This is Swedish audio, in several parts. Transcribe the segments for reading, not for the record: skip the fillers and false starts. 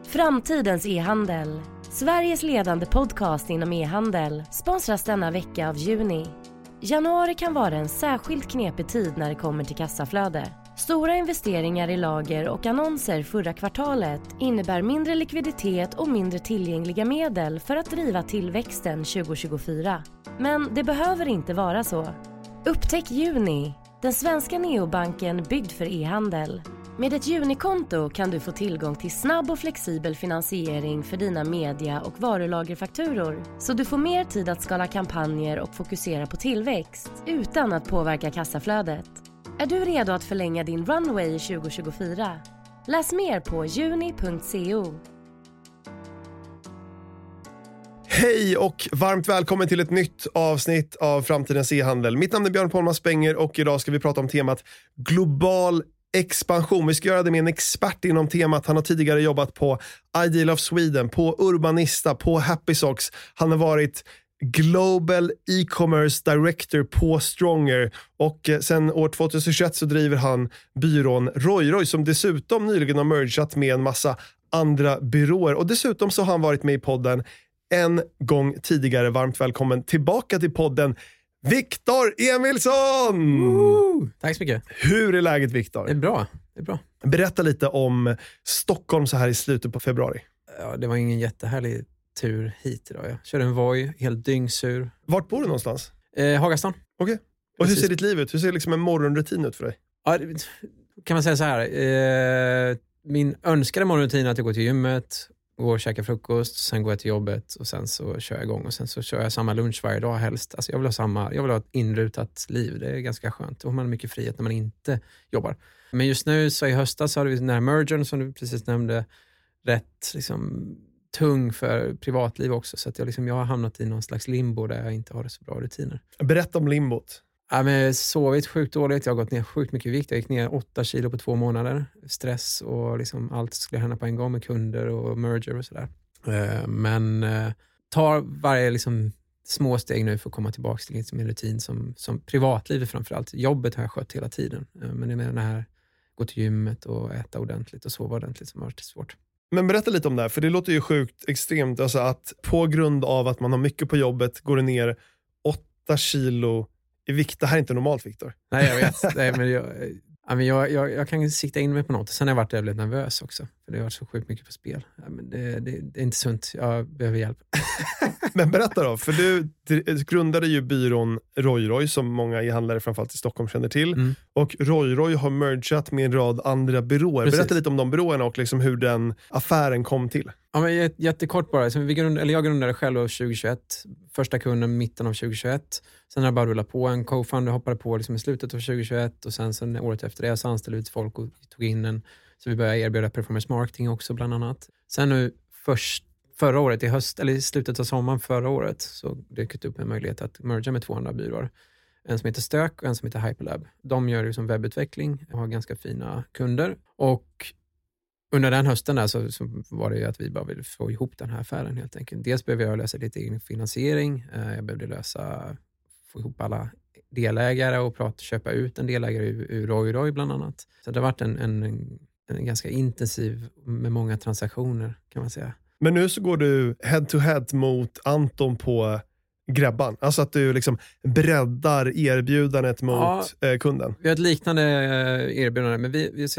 Framtidens e-handel. Sveriges ledande podcast inom e-handel sponsras denna vecka av Juni. Januari kan vara en särskilt knepig tid när det kommer till kassaflöde. Stora investeringar i lager och annonser förra kvartalet innebär mindre likviditet och mindre tillgängliga medel för att driva tillväxten 2024. Men det behöver inte vara så. Upptäck Juni, den svenska neobanken byggd för e-handel. Med ett Juni-konto kan du få tillgång till snabb och flexibel finansiering för dina media- och varulagerfakturor. Så du får mer tid att skala kampanjer och fokusera på tillväxt utan att påverka kassaflödet. Är du redo att förlänga din runway 2024? Läs mer på juni.co. Hej och varmt välkommen till ett nytt avsnitt av Framtidens e-handel. Mitt namn är Björn Pollman Spenger och idag ska vi prata om temat global expansion. Vi ska göra det med en expert inom temat. Han har tidigare jobbat på Ideal of Sweden, på Urbanista, på Happy Socks. Han har varit Global E-commerce Director på Stronger och sen år 2021 så driver han byrån RoyRoy som dessutom nyligen har mergat med en massa andra byråer. Och dessutom så har han varit med i podden en gång tidigare. Varmt välkommen tillbaka till podden, Victor Emilsson! Tack så mycket. Hur är läget, Victor? Det är bra. Berätta lite om Stockholm så här i slutet på februari. Ja, det var ingen jättehärlig tur hit idag. Jag körde en Voi, helt dyngsur. Vart bor du någonstans? Hagastan. Okej. Och hur ser ditt liv ut? Hur ser liksom en morgonrutin ut för dig? Ja, kan man säga så här. Min önskade morgonrutin är att jag går till gymmet, går och käkar frukost, sen går jag till jobbet och sen så kör jag igång och sen så kör jag samma lunch varje dag helst. Alltså jag vill ha ett inrutat liv. Det är ganska skönt. Och man har mycket frihet när man inte jobbar. Men just nu så i höstas så hade vi den här mergern som du precis nämnde rätt liksom tung för privatliv också. Så att jag har hamnat i någon slags limbo där jag inte har så bra rutiner. Berätta om limbot. Ja, men jag har sovit sjukt dåligt. Jag har gått ner sjukt mycket vikt. Jag gick ner 8 kilo på 2 månader. Stress och liksom allt skulle hända på en gång med kunder och merger och sådär. Men tar varje liksom små steg nu för att komma tillbaka till liksom en rutin som privatlivet framförallt. Jobbet har jag skött hela tiden. Men det är med det här gå till gymmet och äta ordentligt och sova ordentligt som har varit svårt. Men berätta lite om det här, för det låter ju sjukt extremt. Alltså att på grund av att man har mycket på jobbet går det ner 8 kilo i vikt. Det här är inte normalt, Victor. Nej, jag vet. Nej, men jag kan sikta in mig på något. Sen har jag varit väldigt nervös också. För det har varit så sjukt mycket på spel. Men det är inte sunt. Jag behöver hjälp. Men berätta då. För du grundade ju byrån RoyRoy som många e-handlare framförallt i Stockholm känner till. Mm. Och RoyRoy har mergat med en rad andra byråer. Precis. Berätta lite om de byråerna och liksom hur den affären kom till. Ja, men jättekort bara. Jag grundade själv 2021. Första kunden mitten av 2021. Sen har jag bara rullat på. En co-founder hoppade på liksom i slutet av 2021. Och sen året efter det så anställde vi folk och tog in en. Så vi började erbjuda performance marketing också bland annat. Sen nu förra året i slutet av sommaren förra året så dök det upp en möjlighet att merga med 2 andra byråer. En som heter Stök och en som heter Hyperlab. De gör ju som webbutveckling och har ganska fina kunder. Och under den hösten där så var det ju att vi bara ville få ihop den här affären helt enkelt. Dels behöver jag lösa lite egen finansiering. Jag behövde få ihop alla delägare och köpa ut en delägare ur RoyRoy bland annat. Så det har varit en ganska intensiv med många transaktioner kan man säga. Men nu så går du head to head mot Anton på Grabban. Alltså att du liksom breddar erbjudandet mot kunden. Vi har ett liknande erbjudande, men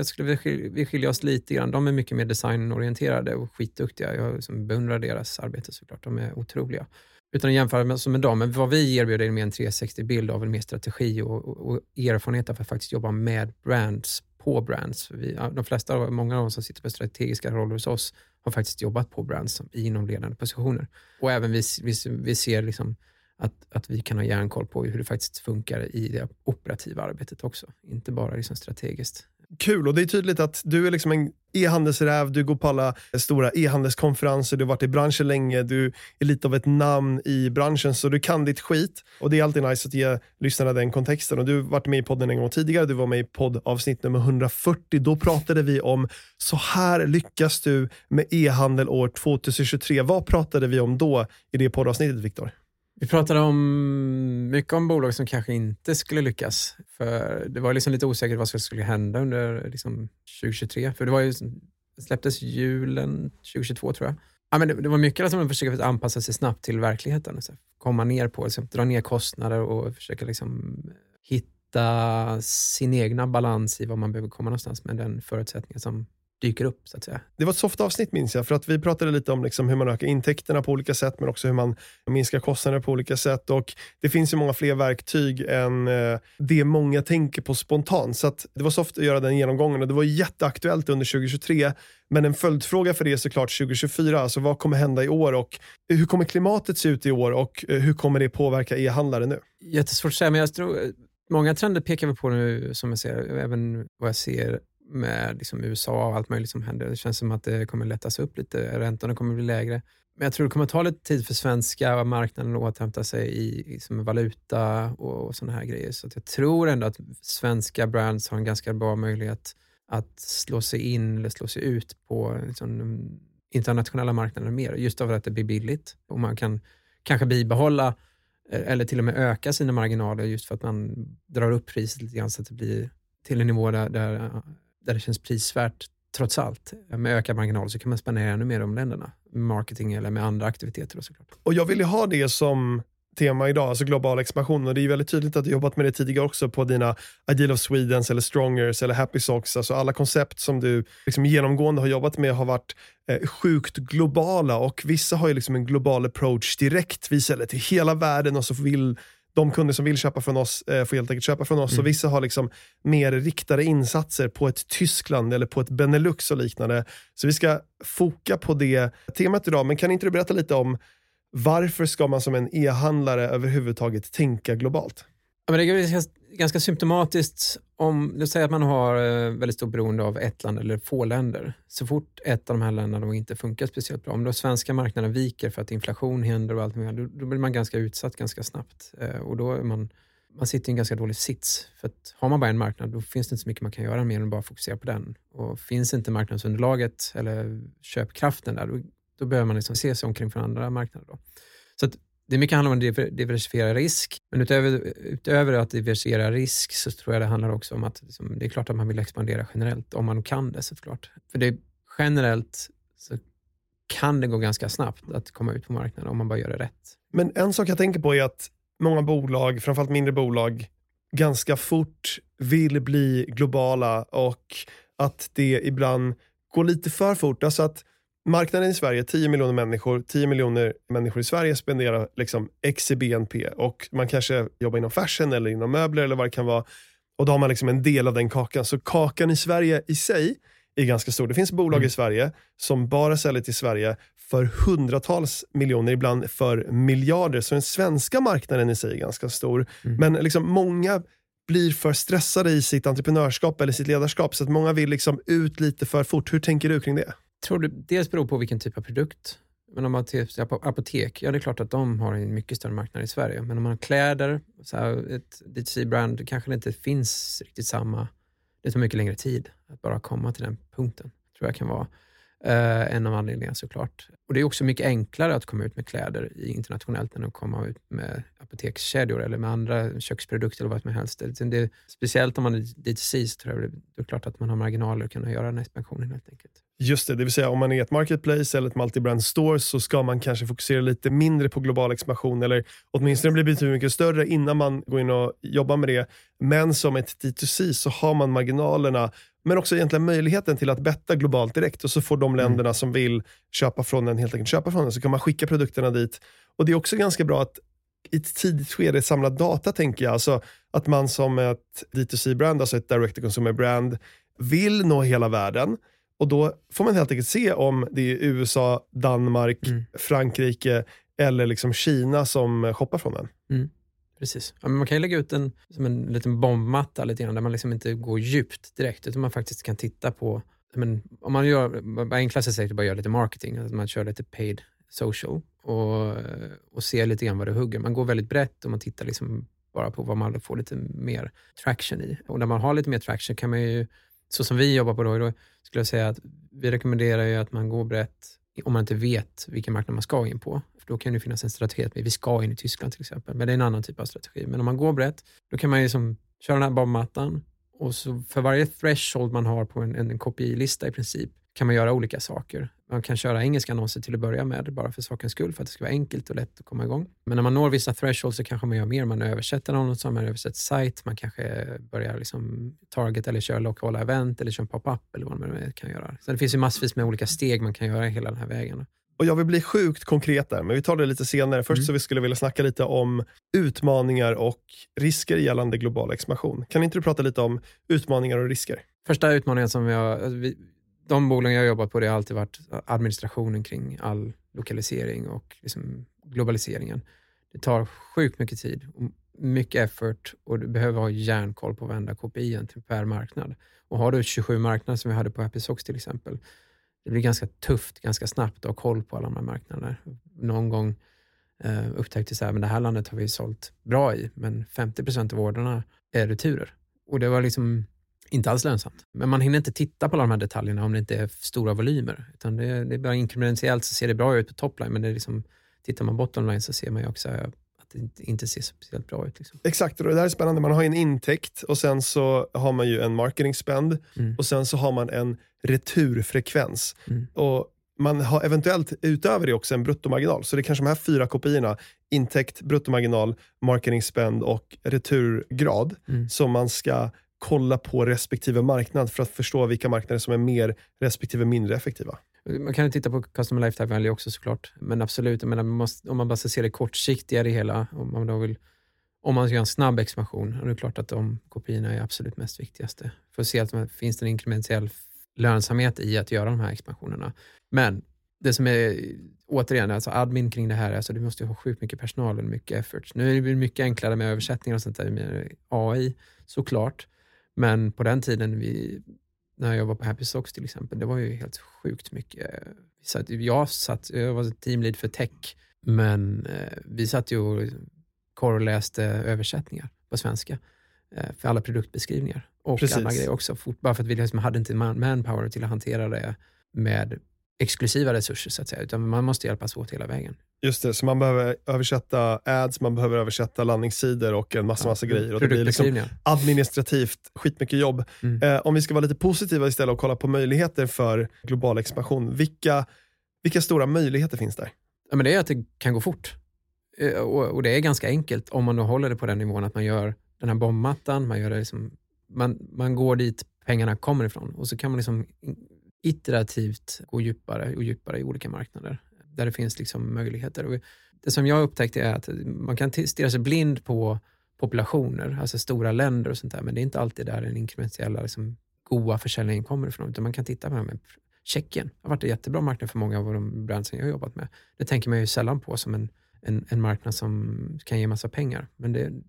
vi skiljer oss lite grann. De är mycket mer designorienterade och skitduktiga. Jag liksom beundrar deras arbete såklart. De är otroliga. Utan att jämföra med dem. Men vad vi erbjuder är mer en 360-bild av en mer strategi och erfarenhet av att faktiskt jobba med brands på brands. Många av oss som sitter på strategiska roller hos oss har faktiskt jobbat på brands inom ledande positioner. Och även vi ser liksom att vi kan ha järnkoll på hur det faktiskt funkar i det operativa arbetet också. Inte bara liksom strategiskt. Kul, och det är tydligt att du är liksom en e-handelsräv, du går på alla stora e-handelskonferenser, du har varit i branschen länge, du är lite av ett namn i branschen så du kan ditt skit. Och det är alltid nice att ge lyssnarna den kontexten. Och du har varit med i podden en gång tidigare, du var med i poddavsnitt nummer 140. Då pratade vi om så här lyckas du med e-handel år 2023. Vad pratade vi om då i det poddavsnittet, Victor? Vi pratade mycket om bolag som kanske inte skulle lyckas. För det var liksom lite osäkert vad som skulle hända under liksom 2023. För det var ju Det släpptes julen 2022 tror jag. Ja, men det var mycket som man försöker anpassa sig snabbt till verkligheten. Så komma ner på, liksom, dra ner kostnader och försöka liksom hitta sin egna balans i vad man behöver komma någonstans med den förutsättningen som dyker upp så att säga. Det var ett soft avsnitt minns jag, för att vi pratade lite om liksom hur man ökar intäkterna på olika sätt, men också hur man minskar kostnader på olika sätt, och det finns ju många fler verktyg än det många tänker på spontant, så att det var soft att göra den genomgången, och det var jätteaktuellt under 2023, men en följdfråga för det är såklart 2024, alltså vad kommer hända i år och hur kommer klimatet se ut i år och hur kommer det påverka e-handlare nu? Jättesvårt att säga, men jag tror många trender pekar vi på nu som jag ser, även vad jag ser med liksom USA och allt möjligt som händer. Det känns som att det kommer lättas upp lite. Räntorna kommer bli lägre. Men jag tror det kommer ta lite tid för svenska marknaden att återhämta sig i liksom valuta och sådana här grejer. Så att jag tror ändå att svenska brands har en ganska bra möjlighet att slå sig in eller slå sig ut på liksom internationella marknader mer. Just av att det blir billigt. Och man kan kanske bibehålla eller till och med öka sina marginaler just för att man drar upp priset lite grann så att det blir till en nivå där det känns prisvärt trots allt. Med ökad marginal så kan man spendera ännu mer om länderna. Med marketing eller med andra aktiviteter då, såklart. Och jag vill ju ha det som tema idag, alltså global expansion. Och det är ju väldigt tydligt att du jobbat med det tidigare också på dina Ideal of Swedens eller Strongers eller Happy Socks. Alltså alla koncept som du liksom genomgående har jobbat med har varit sjukt globala, och vissa har ju liksom en global approach direkt. Vi säljer till hela världen och så vill de kunder som vill köpa från oss får helt enkelt köpa från oss. Och vissa har liksom mer riktade insatser på ett Tyskland eller på ett Benelux och liknande. Så vi ska foka på det temat idag. Men kan inte du berätta lite om varför ska man som en e-handlare överhuvudtaget tänka globalt? Ja, men det är ganska symptomatiskt om det säger att man har väldigt stort beroende av ett land eller få länder. Så fort ett av de här länderna inte funkar speciellt bra, om då svenska marknaden viker för att inflation händer och allt mer, då blir man ganska utsatt ganska snabbt. Och då är man sitter i en ganska dålig sits. För att har man bara en marknad, då finns det inte så mycket man kan göra mer än bara fokusera på den. Och finns inte marknadsunderlaget eller köpkraften där, då behöver man liksom se sig omkring från andra marknader då. Så att det är mycket handlar om att diversifiera risk. Men utöver att diversifiera risk så tror jag det handlar också om att liksom, det är klart att man vill expandera generellt om man kan det såklart. För det generellt så kan det gå ganska snabbt att komma ut på marknaden om man bara gör det rätt. Men en sak jag tänker på är att många bolag, framförallt mindre bolag, ganska fort vill bli globala, och att det ibland går lite för fort. Alltså att marknaden i Sverige, 10 miljoner människor i Sverige spenderar liksom x i BNP, och man kanske jobbar inom fashion eller inom möbler eller vad det kan vara, och då har man liksom en del av den kakan. Så kakan i Sverige i sig är ganska stor. Det finns bolag i Sverige som bara säljer till Sverige för hundratals miljoner, ibland för miljarder. Så den svenska marknaden i sig är ganska stor. Men liksom många blir för stressade i sitt entreprenörskap eller sitt ledarskap, så att många vill liksom ut lite för fort. Hur tänker du kring det? Tror du dels beror på vilken typ av produkt. Men om man tittar på apotek, ja det är klart att de har en mycket större marknad i Sverige. Men om man har kläder, så här, ett D2C-brand, kanske det inte finns riktigt samma. Det tar mycket längre tid att bara komma till den punkten. Tror jag kan vara en av anledningarna såklart. Och det är också mycket enklare att komma ut med kläder internationellt än att komma ut med apotekskedjor eller med andra köksprodukter eller vad som helst. Speciellt om man är D2C så tror jag det är klart att man har marginaler att kunna göra den expansionen helt enkelt. Just det vill säga om man är ett marketplace eller ett multibrand store så ska man kanske fokusera lite mindre på global expansion, eller åtminstone bli betydligt mycket större innan man går in och jobbar med det. Men som ett D2C så har man marginalerna, men också egentligen möjligheten till att betta globalt direkt, och så får de länderna som vill köpa från den helt enkelt köpa från den, så kan man skicka produkterna dit. Och det är också ganska bra att i ett tidigt skede samla data, tänker jag. Alltså att man som ett D2C-brand, alltså ett direct-to-consumer-brand, vill nå hela världen. Och då får man helt enkelt se om det är USA, Danmark, Frankrike eller liksom Kina som shoppar från den. Precis. Ja, men man kan ju lägga ut som en liten bombmatta lite grann, där man liksom inte går djupt direkt, utan man faktiskt kan titta på, men om man gör, enklast sätt bara gör lite marketing, att man kör lite paid social och ser lite grann vad det hugger. Man går väldigt brett och man tittar liksom bara på vad man får lite mer traction i. Och när man har lite mer traction kan man ju, så som vi jobbar på då skulle jag säga att vi rekommenderar ju att man går brett om man inte vet vilken marknad man ska in på. För då kan det finnas en strategi att vi ska in i Tyskland till exempel. Men det är en annan typ av strategi. Men om man går brett, då kan man ju som köra den här bombmattan. Och så för varje threshold man har på en KPI-lista i princip, kan man göra olika saker. Man kan köra engelska annonser till att börja med, bara för sakens skull, för att det ska vara enkelt och lätt att komma igång. Men när man når vissa thresholds så kanske man gör mer. Man översätter annonser, man översätter sajt, man kanske börjar liksom target eller köra lokala event eller köra en pop-up eller vad man kan göra. Så det finns ju massvis med olika steg man kan göra hela den här vägen. Och jag vill bli sjukt konkret där, men vi tar det lite senare. Först så vi skulle vilja snacka lite om utmaningar och risker gällande global expansion. Kan inte du prata lite om utmaningar och risker? Första utmaningen som de bolag jag jobbat på, det har alltid varit administrationen kring all lokalisering och liksom globaliseringen. Det tar sjukt mycket tid och mycket effort, och du behöver ha järnkoll på varenda KPI per marknad. Och har du 27 marknader som vi hade på Happysox till exempel, det blir ganska tufft, ganska snabbt att ha koll på alla de här marknaderna. Någon gång upptäckte så här, men det här landet har vi sålt bra i, men 50% av orderna är returer. Och det var liksom inte alls lönsamt. Men man hinner inte titta på alla de här detaljerna om det inte är stora volymer. Utan det är bara inkrementellt så ser det bra ut på topline, men det är liksom, tittar man bottomline så ser man ju också att det inte ser speciellt bra ut. Liksom. Exakt, och det där är spännande. Man har en intäkt och sen så har man ju en marketing spend och sen så har man en returfrekvens. Och man har eventuellt utöver det också en bruttomarginal. Så det är kanske de här 4 kopiorna, intäkt, bruttomarginal, marketing spend och returgrad, som man ska kolla på respektive marknad för att förstå vilka marknader som är mer respektive mindre effektiva. Man kan ju titta på Customer Lifetime Value också såklart. Men absolut, om man bara ser det kortsiktiga det hela, om man ska göra en snabb expansion, och det är klart att de kopiorna är absolut mest viktigaste. För att se att det finns en inkrementell lönsamhet i att göra de här expansionerna. Men det som är, återigen, alltså admin kring det här, alltså du måste ju ha sjukt mycket personal och mycket effort. Nu är det mycket enklare med översättningar och sånt där med AI, såklart. Men på den tiden, när jag var på Happysox till exempel, det var ju helt sjukt mycket. Jag var teamlead för tech, men vi satt ju och korreläste översättningar på svenska för alla produktbeskrivningar. Och Precis. Andra grejer också. Bara för att vi liksom hade inte manpower till att hantera det med exklusiva resurser så att säga, utan man måste hjälpas åt hela vägen. Just det, så man behöver översätta ads, man behöver översätta landningssidor och en massa grejer. Och det blir liksom administrativt skitmycket jobb. Om vi ska vara lite positiva istället och kolla på möjligheter för global expansion, vilka stora möjligheter finns där? Ja, men det är att det kan gå fort. Och det är ganska enkelt om man då håller det på den nivån att man gör den här bombmattan, man gör det liksom, man går dit pengarna kommer ifrån, och så kan man liksom iterativt gå djupare och djupare i olika marknader där det finns liksom möjligheter. Och det som jag upptäckte är att man kan stirra sig blind på populationer, alltså stora länder och sånt där, men det är inte alltid där den inkrementella liksom goda försäljningen kommer ifrån, utan man kan titta på det med Tjeckien. Det har varit en jättebra marknad för många av de branscher jag har jobbat med. Det tänker man ju sällan på som en marknad som kan ge massa pengar, men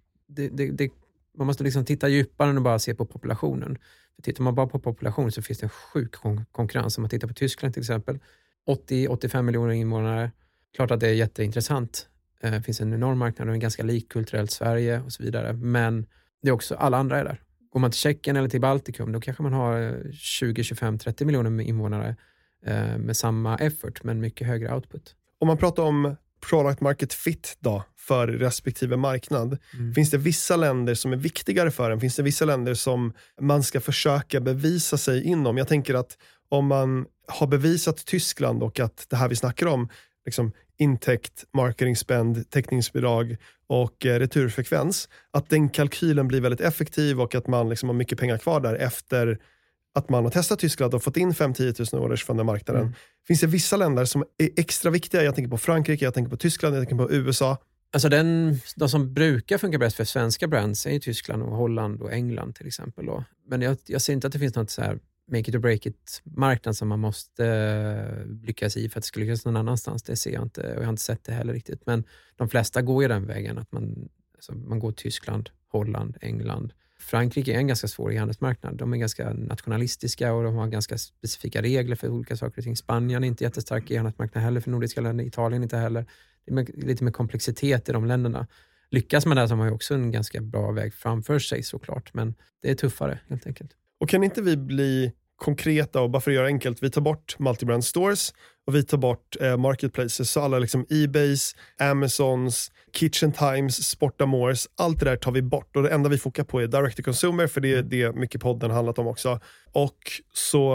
man måste liksom titta djupare än att bara se på populationen. För tittar man bara på population så finns det en sjuk konkurrens. Om man tittar på Tyskland till exempel, 80-85 miljoner invånare. Klart att det är jätteintressant. Det finns en enorm marknad och en ganska lik kulturellt Sverige och så vidare. Men det är också, alla andra är där. Går man till Tjeckien eller till Baltikum, då kanske man har 20, 25, 30 miljoner invånare med samma effort men mycket högre output. Om man pratar om product market fit då, för respektive marknad. Finns det vissa länder som är viktigare för en? Finns det vissa länder som man ska försöka bevisa sig inom? Jag tänker att om man har bevisat Tyskland och att det här vi snackar om, liksom intäkt, marketing spend, täckningsbidrag och returfrekvens, att den kalkylen blir väldigt effektiv och att man liksom har mycket pengar kvar där efter att man har testat Tyskland och fått in 5-10 000 orders från den marknaden. Finns det vissa länder som är extra viktiga? Jag tänker på Frankrike, jag tänker på Tyskland, jag tänker på USA. Alltså de som brukar funka bäst för svenska brands är Tyskland och Holland och England till exempel. Då. Men jag ser inte att det finns något så här make it or break it marknad som man måste lyckas i för att det ska lyckas någon annanstans. Det ser jag inte, och jag har inte sett det heller riktigt. Men de flesta går ju den vägen att man går Tyskland, Holland, England. Frankrike är en ganska svår e-handelsmarknad. De är ganska nationalistiska och de har ganska specifika regler för olika saker och ting. Spanien är inte jättestark e-handelsmarknad heller för nordiska länder. Italien inte heller. Det är lite mer komplexitet i de länderna. Lyckas man där så har man ju också en ganska bra väg framför sig såklart. Men det är tuffare helt enkelt. Och kan inte vi bli konkreta och bara för att göra enkelt, vi tar bort multibrand stores och vi tar bort marketplaces, så alla liksom eBays, Amazons, Kitchen Times, Sportamores, allt det där tar vi bort och det enda vi fokar på är direct to consumer, för det är det mycket podden handlat om också. Och så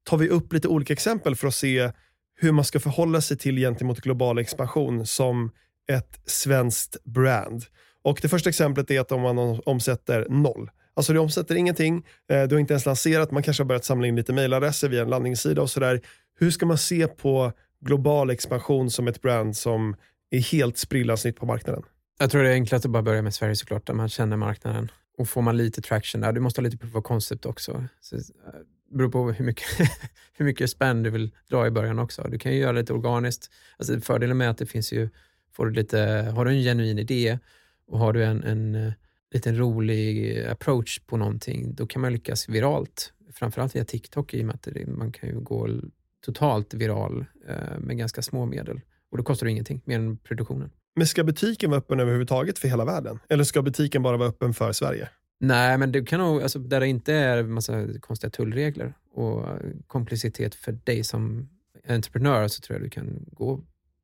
tar vi upp lite olika exempel för att se hur man ska förhålla sig till gentemot global expansion som ett svenskt brand. Och det första exemplet är att om man omsätter 0. Alltså du omsätter ingenting, du har inte ens lanserat, man kanske har börjat samla in lite mejladresser via en landningssida och sådär. Hur ska man se på global expansion som ett brand som är helt sprillans nytt på marknaden? Jag tror det är enklast att bara börja med Sverige såklart, där man känner marknaden. Och får man lite traction där, du måste ha lite proof of concept också. Så det beror på hur mycket spänn du vill dra i början också. Du kan ju göra lite organiskt. Alltså fördelen med att det finns ju, har du en genuin idé och har du en liten rolig approach på någonting, då kan man lyckas viralt. Framförallt via TikTok, i och med att man kan ju gå totalt viral med ganska små medel. Och då kostar det ingenting mer än produktionen. Men ska butiken vara öppen överhuvudtaget för hela världen? Eller ska butiken bara vara öppen för Sverige? Nej, men det kan nog, alltså, där det inte är en massa konstiga tullregler och komplicitet för dig som entreprenör, så tror jag du kan gå.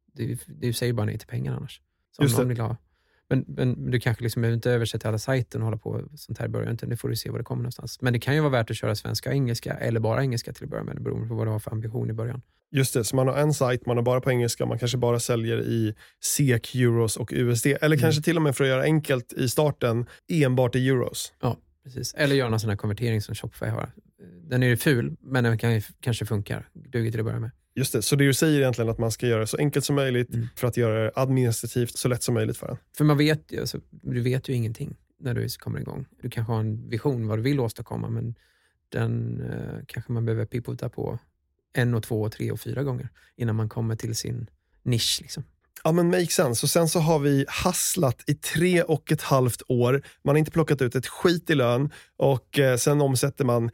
Du säger bara nej till pengar annars. Som någon vill ha. Men du kanske liksom behöver inte översätta alla sajten och hålla på sånt här i början. Nu får du se vad det kommer någonstans. Men det kan ju vara värt att köra svenska och engelska, eller bara engelska till att börja med. Det beror på vad du har för ambition i början. Just det, så man har en sajt, man har bara på engelska, man kanske bara säljer i SEK, euros och USD. Eller kanske till och med, för att göra enkelt i starten, enbart i euros. Ja, precis. Eller göra någon sån här konvertering som Shopify har. Den är ju ful, men den kanske funkar. Duger till att börja med. Just det, så det du säger egentligen att man ska göra det så enkelt som möjligt för att göra det administrativt så lätt som möjligt för en. För du vet ju ingenting när du kommer igång. Du kanske har en vision vad du vill åstadkomma, men den kanske man behöver pivota på 1, 2, 3 och 4 gånger innan man kommer till sin nisch liksom. Ja, men make sense. Och sen så har vi hasslat i 3,5 år. Man har inte plockat ut ett skit i lön och sen omsätter man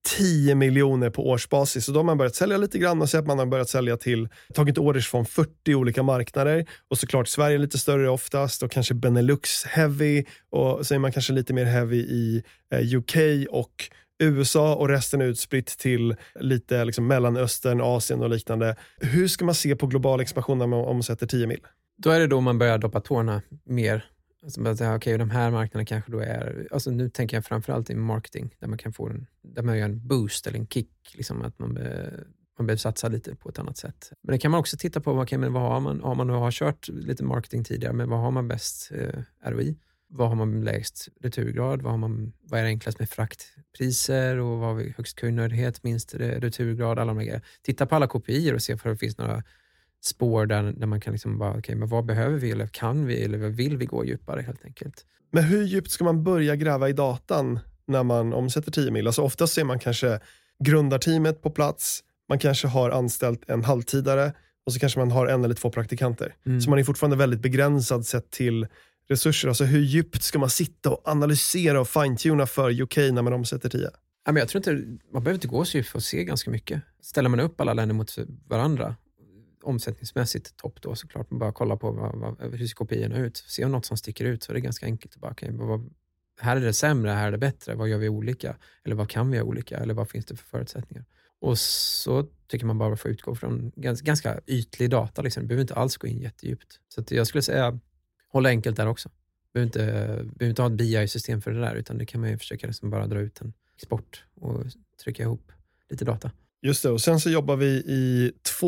10 miljoner på årsbasis. Så då har man börjat sälja lite grann och så att man har börjat sälja tagit orders från 40 olika marknader. Och såklart Sverige är lite större oftast och kanske Benelux heavy och så är man kanske lite mer heavy i UK och USA och resten är utspritt till lite liksom Mellanöstern, Asien och liknande. Hur ska man se på global expansion när man omsätter 10 mil? Då är det då man börjar doppa tårna mer. Alltså, okej, de här marknaderna kanske då är, alltså nu tänker jag framförallt i marketing där man kan få där man gör en boost eller en kick, liksom att man behöver satsa lite på ett annat sätt. Men det kan man också titta på, men vad har man? Om man har kört lite marketing tidigare, men vad har man bäst ROI? Vad har man lägst returgrad? Vad är det enklast med fraktpriser och vad har vi högst kundnöjdhet, minst returgrad, alla de här grejer. Titta på alla kopior och se för det finns några spår där man kan liksom bara, okej, men vad behöver vi eller kan vi eller vill vi gå djupare helt enkelt. Men hur djupt ska man börja gräva i datan när man omsätter 10 mil? Alltså oftast ser man kanske grundarteamet på plats, man kanske har anställt en halvtidare och så kanske man har 1 eller 2 praktikanter. Så man är fortfarande väldigt begränsad sett till resurser. Alltså hur djupt ska man sitta och analysera och fine-tuna för UK när man omsätter 10? Ja, men jag tror inte, man behöver inte gå så djupt för att se ganska mycket. Ställer man upp alla länder mot varandra omsättningsmässigt topp då såklart, man bara kolla på hur ser kopiorna ut, se om något som sticker ut, så är det ganska enkelt att bara, okay, här är det sämre, här är det bättre, vad gör vi olika, eller vad kan vi göra olika, eller vad finns det för förutsättningar. Och så tycker man bara få utgå från ganska ytlig data liksom. Du behöver inte alls gå in jättedjupt. Så att jag skulle säga hålla enkelt där också. Behöver inte ha ett BI-system för det där, utan det kan man ju försöka liksom bara dra ut en export och trycka ihop lite data. Just det, och sen så jobbar vi i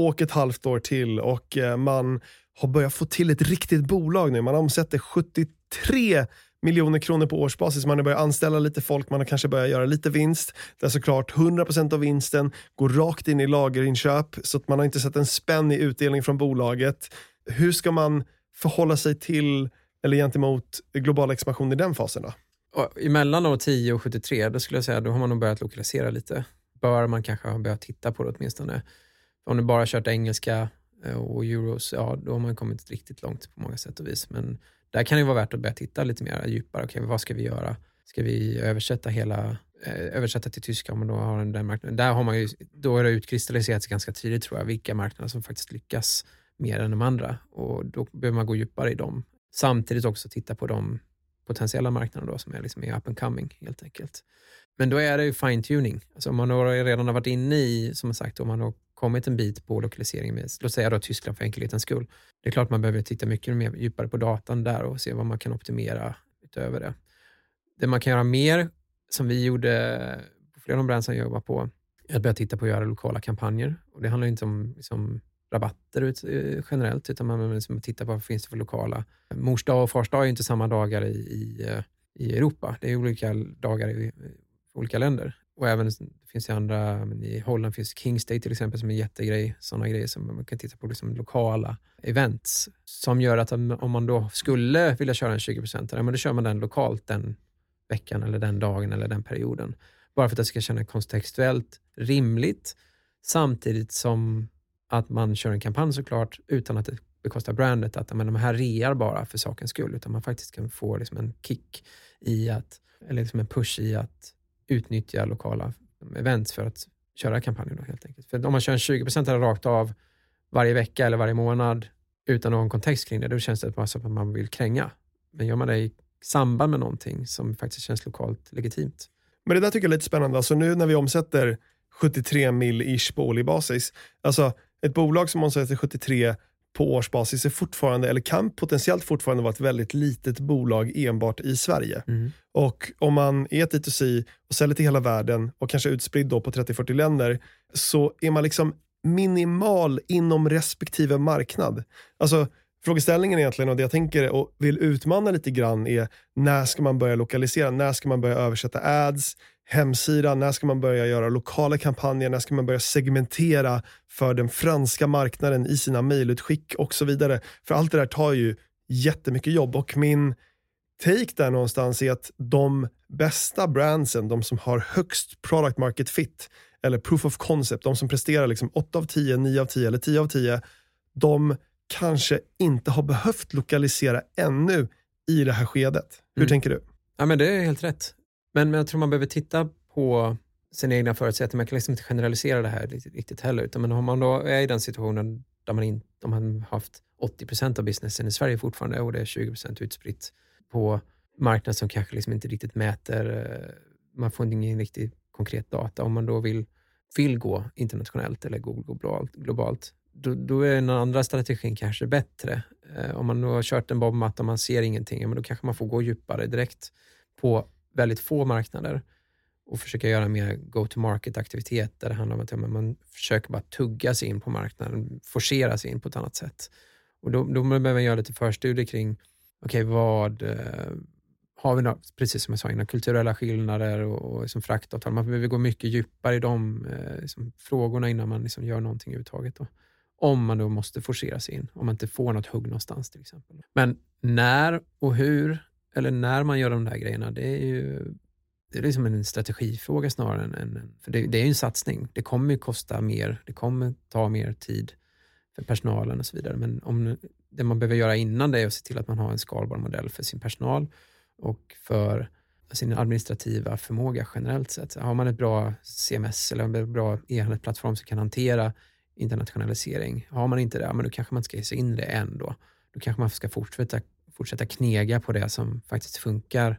2,5 år till och man har börjat få till ett riktigt bolag nu. Man omsätter 73 miljoner kronor på årsbasis. Man har börjat anställa lite folk, man har kanske börjat göra lite vinst. Där såklart 100% av vinsten går rakt in i lagerinköp, så att man har inte sett en spänn i utdelning från bolaget. Hur ska man förhålla sig till eller gentemot global expansion i den fasen då? Och emellan 10 och 73, då skulle jag säga, då har man nog börjat lokalisera lite. Bör man kanske ha börjat titta på det åtminstone. Om du bara kört engelska och euros, ja, då har man kommit riktigt långt på många sätt och vis. Men där kan det vara värt att börja titta lite mer djupare. Okej, vad ska vi göra? Ska vi översätta till tyska om man då har den marknaden? Där har man ju, då är det utkristalliserats ganska tydligt tror jag, vilka marknader som faktiskt lyckas mer än de andra. Och då behöver man gå djupare i dem. Samtidigt också titta på de potentiella marknaderna då, som är liksom up and coming helt enkelt. Men då är det ju fine-tuning. Alltså om man redan har varit inne i, som sagt, om man har kommit en bit på lokalisering med, låt säga då Tyskland för enkelhetens skull. Det är klart man behöver titta mycket mer djupare på datan där och se vad man kan optimera utöver det. Det man kan göra mer, som vi gjorde på flera av de branscher jag jobbar på, att börja titta på att göra lokala kampanjer. Och det handlar inte om liksom, rabatter generellt, utan man liksom tittar på vad finns det för lokala. Mors dag och fars dag är ju inte samma dagar i Europa. Det är olika dagar i olika länder. Och även finns det andra, i Holland finns King's Day till exempel som är en jättegrej. Sådana grejer som man kan titta på, liksom lokala events. Som gör att om man då skulle vilja köra en 20%, men då kör man den lokalt den veckan eller den dagen eller den perioden. Bara för att det ska kännas kontextuellt rimligt. Samtidigt som att man kör en kampanj såklart utan att det bekostar brandet. Att de här rear bara för sakens skull. Utan man faktiskt kan få liksom en kick i att, eller liksom en push i att utnyttja lokala events för att köra kampanjen då, helt enkelt. För om man kör en 20% rakt av varje vecka eller varje månad utan någon kontext kring det, då känns det bara som att man vill kränga. Men gör man det i samband med någonting som faktiskt känns lokalt legitimt. Men det där tycker jag är lite spännande. Alltså nu när vi omsätter 73 mil-ish på årlig basis. Alltså ett bolag som omsätter 73 på årsbasis är fortfarande, eller kan potentiellt fortfarande vara ett väldigt litet bolag enbart i Sverige. Och om man är ett D2C och säljer till hela världen och kanske utspridd då på 30-40 länder, så är man liksom minimal inom respektive marknad. Alltså frågeställningen egentligen, och det jag tänker och vill utmana lite grann, är när ska man börja lokalisera, när ska man börja översätta ads, hemsida, när ska man börja göra lokala kampanjer, när ska man börja segmentera för den franska marknaden i sina mejlutskick och så vidare. För allt det där tar ju jättemycket jobb, och min take där någonstans är att de bästa brandsen, de som har högst product market fit eller proof of concept, de som presterar liksom 8 av 10, 9 av 10 eller 10 av 10, de kanske inte har behövt lokalisera ännu i det här skedet. Hur tänker du? Ja, men det är helt rätt. Men jag tror man behöver titta på sina egna förutsättningar. Man kan liksom inte generalisera det här riktigt heller. Utan men om man då är i den situationen där man har haft 80% av businessen i Sverige fortfarande och det är 20% utspritt på marknaden som kanske liksom inte riktigt mäter, man får ingen riktigt konkret data. Om man då vill gå internationellt eller gå globalt, då är den andra strategin kanske bättre. Om man då har kört en bombmatta och man ser ingenting, men då kanske man får gå djupare direkt på väldigt få marknader och försöka göra mer go-to-market-aktivitet där det handlar om att man försöker bara tugga sig in på marknaden, forcera sig in på ett annat sätt. Och då behöver man göra lite förstudier kring vad har vi precis som jag sa innan, kulturella skillnader och liksom fraktavtal. Man behöver gå mycket djupare i de liksom, frågorna innan man liksom gör någonting överhuvudtaget då. Om man då måste forcera sig in, om man inte får något hugg någonstans till exempel. Men när och hur, eller när man gör de där grejerna, det är liksom en strategifråga snarare än för det är ju en satsning. Det kommer ju kosta mer, det kommer ta mer tid för personalen och så vidare. Men om det man behöver göra innan det är att se till att man har en skalbar modell för sin personal och för sin administrativa förmåga generellt sett. Har man ett bra CMS eller en bra e-handelsplattform som kan hantera internationalisering. Har man inte det, men då kanske man ska ge sig in i det ändå. Då kanske man ska fortsätta knega på det som faktiskt funkar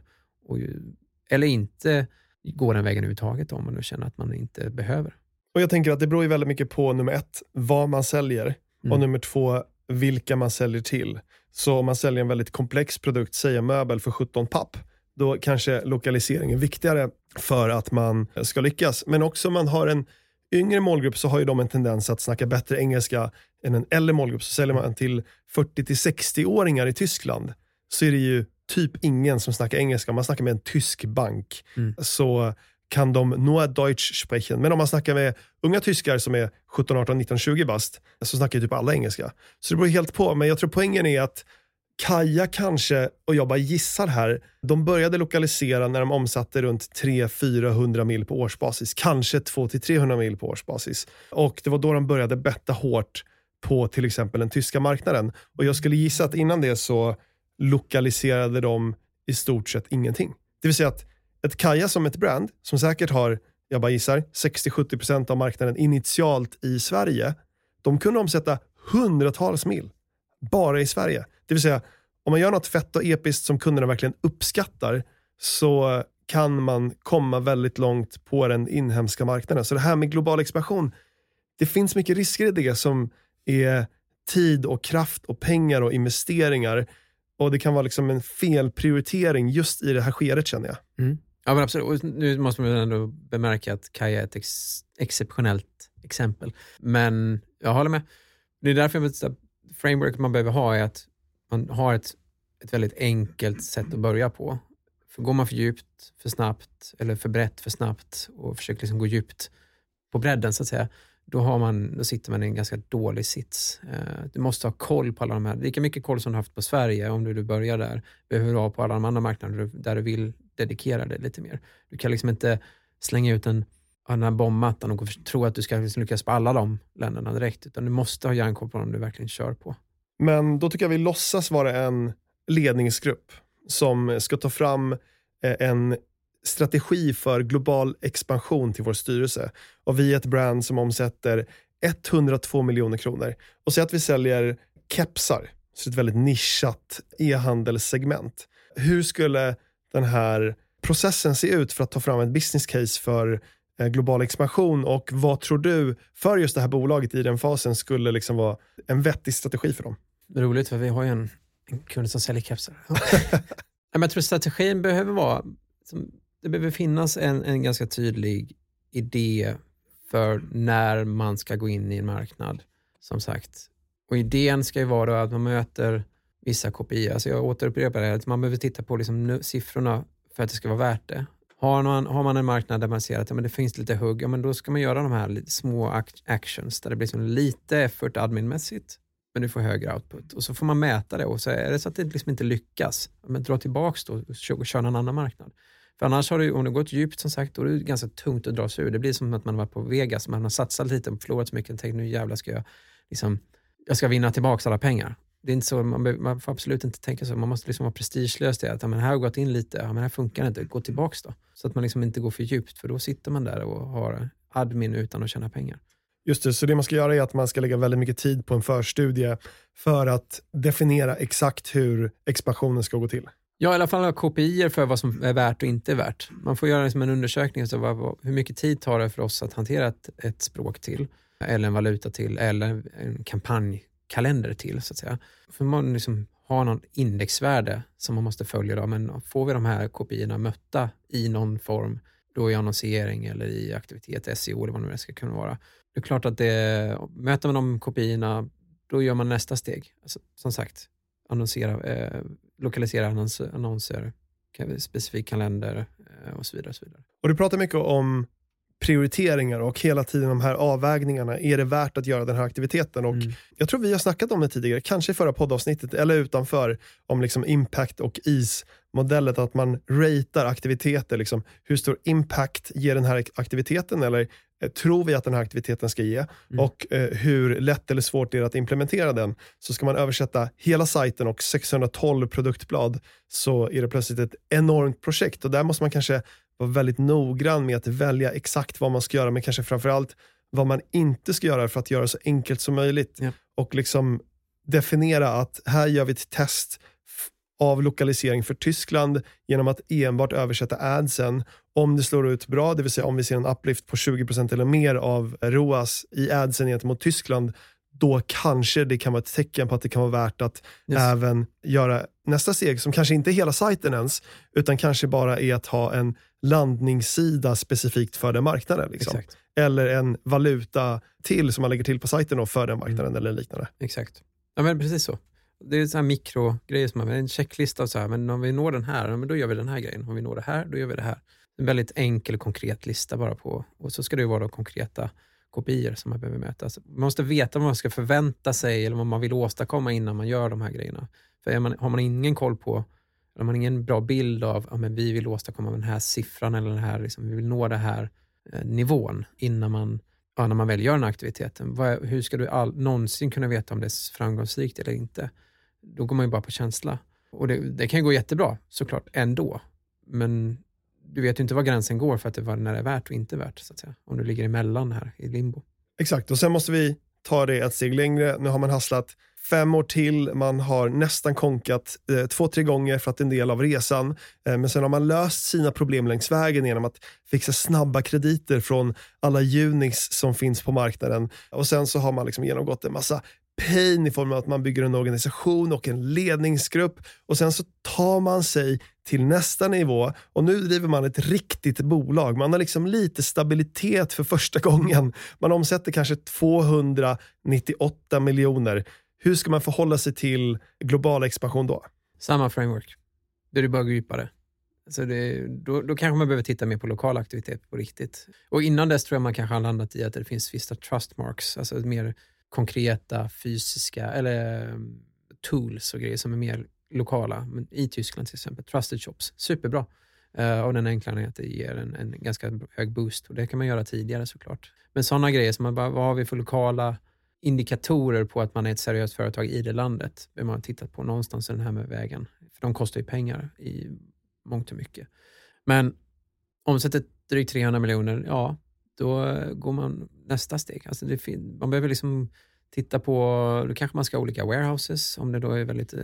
eller inte gå den vägen överhuvudtaget om man nu känner att man inte behöver. Och jag tänker att det beror ju väldigt mycket på nummer 1, vad man säljer och nummer 2, vilka man säljer till. Så om man säljer en väldigt komplex produkt, säger möbel för 17 papp, då kanske lokalisering är viktigare för att man ska lyckas. Men också om man har en yngre målgrupp så har ju de en tendens att snacka bättre engelska än en äldre målgrupp. Så säljer man till 40-60-åringar i Tyskland så är det ju typ ingen som snackar engelska. Om man snackar med en tysk bank så kan de nur Deutsch sprechen. Men om man snackar med unga tyskar som är 17, 18, 19, 20 bast så snackar ju typ alla engelska. Så det beror helt på. Men jag tror poängen är att Kaja kanske, och jag bara gissar här, de började lokalisera när de omsatte runt 300-400 mil på årsbasis. Kanske 200-300 mil på årsbasis. Och det var då de började betta hårt på till exempel den tyska marknaden. Och jag skulle gissa att innan det så lokaliserade de i stort sett ingenting. Det vill säga att ett Kaja som ett brand, som säkert har, jag bara gissar, 60-70% av marknaden initialt i Sverige, de kunde omsätta hundratals mil bara i Sverige. Det vill säga, om man gör något fett och episkt som kunderna verkligen uppskattar så kan man komma väldigt långt på den inhemska marknaden. Så det här med global expansion, det finns mycket risker i det som är tid och kraft och pengar och investeringar. Och det kan vara liksom en felprioritering just i det här skedet, känner jag. Ja, men absolut. Och nu måste man ändå bemärka att Kaja är ett exceptionellt exempel. Men jag håller med. Det är därför framework man behöver ha är att man har ett väldigt enkelt sätt att börja på. För går man för djupt, för snabbt eller för brett, för snabbt och försöker liksom gå djupt på bredden så att säga, då sitter man i en ganska dålig sits. Du måste ha koll på alla de här. Lika mycket koll som du har haft på Sverige om du börjar där. Behöver du ha på alla de andra marknader där du vill dedikera dig lite mer. Du kan liksom inte slänga ut den här bombmattan och tro att du ska liksom lyckas på alla de länderna direkt. Utan du måste ha järnkoll på dem du verkligen kör på. Men då tycker jag vi låtsas vara en ledningsgrupp som ska ta fram en strategi för global expansion till vår styrelse. Och vi är ett brand som omsätter 102 miljoner kronor. Och så att vi säljer kepsar, så ett väldigt nischat e-handelssegment. Hur skulle den här processen se ut för att ta fram ett business case för global expansion, och vad tror du för just det här bolaget i den fasen skulle liksom vara en vettig strategi för dem? Det är roligt för vi har ju en kund som säljer kepsar. Men jag tror strategin behöver vara, det behöver finnas en ganska tydlig idé för när man ska gå in i en marknad, som sagt. Och idén ska ju vara då att man möter vissa kopior. Alltså jag återupprepar det, att man behöver titta på liksom siffrorna för att det ska vara värt det. Har man en marknad där man ser att det finns lite hugg, men då ska man göra de här lite små actions där det blir som lite effort adminmässigt, men du får högre output. Och så får man mäta det, och så är det så att det liksom inte lyckas, men dra tillbaks då och köra en annan marknad. För annars har du, om det gått djupt som sagt, då är det ganska tungt att dra sig ur. Det blir som att man var på Vegas, man har satsat lite och förlorat så mycket och tänkt nu jävlar jag ska vinna tillbaka alla pengar. Det är inte så, man får absolut inte tänka så. Man måste liksom vara prestigelös det. Att här har gått in lite, men här funkar det inte. Gå tillbaks då. Så att man liksom inte går för djupt. För då sitter man där och har admin utan att tjäna pengar. Just det, så det man ska göra är att man ska lägga väldigt mycket tid på en förstudie för att definiera exakt hur expansionen ska gå till. Ja, i alla fall ha kopior för vad som är värt och inte är värt. Man får göra liksom en undersökning. Så hur mycket tid tar det för oss att hantera ett språk till? Eller en valuta till? Eller en kampanjkalender till, så att säga. För man liksom har någon indexvärde som man måste följa då. Men får vi de här kopiorna mötta i någon form, då i annonsering eller i aktivitet, SEO eller vad det ska kunna vara. Det är klart att möter man de kopiorna, då gör man nästa steg. Alltså, som sagt, lokalisera annonser, specifik kalender och så vidare. Och så vidare. Och du pratar mycket om prioriteringar och hela tiden de här avvägningarna. Är det värt att göra den här aktiviteten? Och jag tror vi har snackat om det tidigare, kanske i förra poddavsnittet eller utanför, om liksom impact och IS-modellet, att man ratear aktiviteter. Liksom, hur stor impact ger den här aktiviteten, eller tror vi att den här aktiviteten ska ge, och hur lätt eller svårt det är att implementera den. Så ska man översätta hela sajten och 612 produktblad, så är det plötsligt ett enormt projekt, och där måste man kanske vara väldigt noggrann med att välja exakt vad man ska göra, men kanske framförallt vad man inte ska göra för att göra det så enkelt som möjligt. Ja. Och liksom definiera att här gör vi ett test av lokalisering för Tyskland genom att enbart översätta adsen. Om det slår ut bra, det vill säga om vi ser en uplift på 20% eller mer av ROAS i adsen gentemot Tyskland, då kanske det kan vara ett tecken på att det kan vara värt att även göra nästa steg, som kanske inte är hela sajten ens, utan kanske bara är att ha en landningssida specifikt för den marknaden. Liksom. Eller en valuta till som man lägger till på sajten för den marknaden eller liknande. Exakt. Ja, men precis så. Det är så här mikrogrejer som en checklista och så här, men om vi når den här, men då gör vi den här grejen. Om vi når det här, då gör vi det här. En väldigt enkel, konkret lista bara på. Och så ska det ju vara konkreta kopior som man behöver mäta. Så man måste veta vad man ska förvänta sig eller vad man vill åstadkomma innan man gör de här grejerna. För har man ingen koll på, eller har man ingen bra bild av men vi vill åstadkomma den här siffran eller den här, liksom, vi vill nå den här nivån innan när man väl gör den här aktiviteten. Hur ska du någonsin kunna veta om det är framgångsrikt eller inte? Då går man ju bara på känsla. Och det kan ju gå jättebra, såklart, ändå. Men du vet ju inte var gränsen går för att när det är värt och inte värt, så att säga. Om du ligger emellan här i limbo. Exakt, och sen måste vi ta det ett steg längre. Nu har man hasslat 5 år till, man har nästan konkat 2-3 gånger för att en del av resan. Men sen har man löst sina problem längs vägen genom att fixa snabba krediter från alla Unix som finns på marknaden. Och sen så har man liksom genomgått en massa pain i form av att man bygger en organisation och en ledningsgrupp. Och sen så tar man sig till nästa nivå. Och nu driver man ett riktigt bolag. Man har liksom lite stabilitet för första gången. Man omsätter kanske 298 miljoner. Hur ska man förhålla sig till global expansion då? Samma framework. Det är bara djupare. Så då kanske man behöver titta mer på lokal aktivitet på riktigt. Och innan dess tror jag man kanske har landat i att det finns vissa trust marks, alltså mer konkreta fysiska eller tools och grejer som är mer lokala. Men i Tyskland till exempel, trusted shops, superbra. Och den enkla är att det ger en ganska hög boost, och det kan man göra tidigare såklart. Men sådana grejer som man bara, vad har vi för lokala indikatorer på att man är ett seriöst företag i det landet? Behöver man titta på någonstans i den här med vägen. För de kostar ju pengar i mångt och mycket. Men omsätter drygt 300 miljoner, ja, då går man nästa steg. Alltså man behöver liksom titta på, då kanske man ska ha olika warehouses, om det då är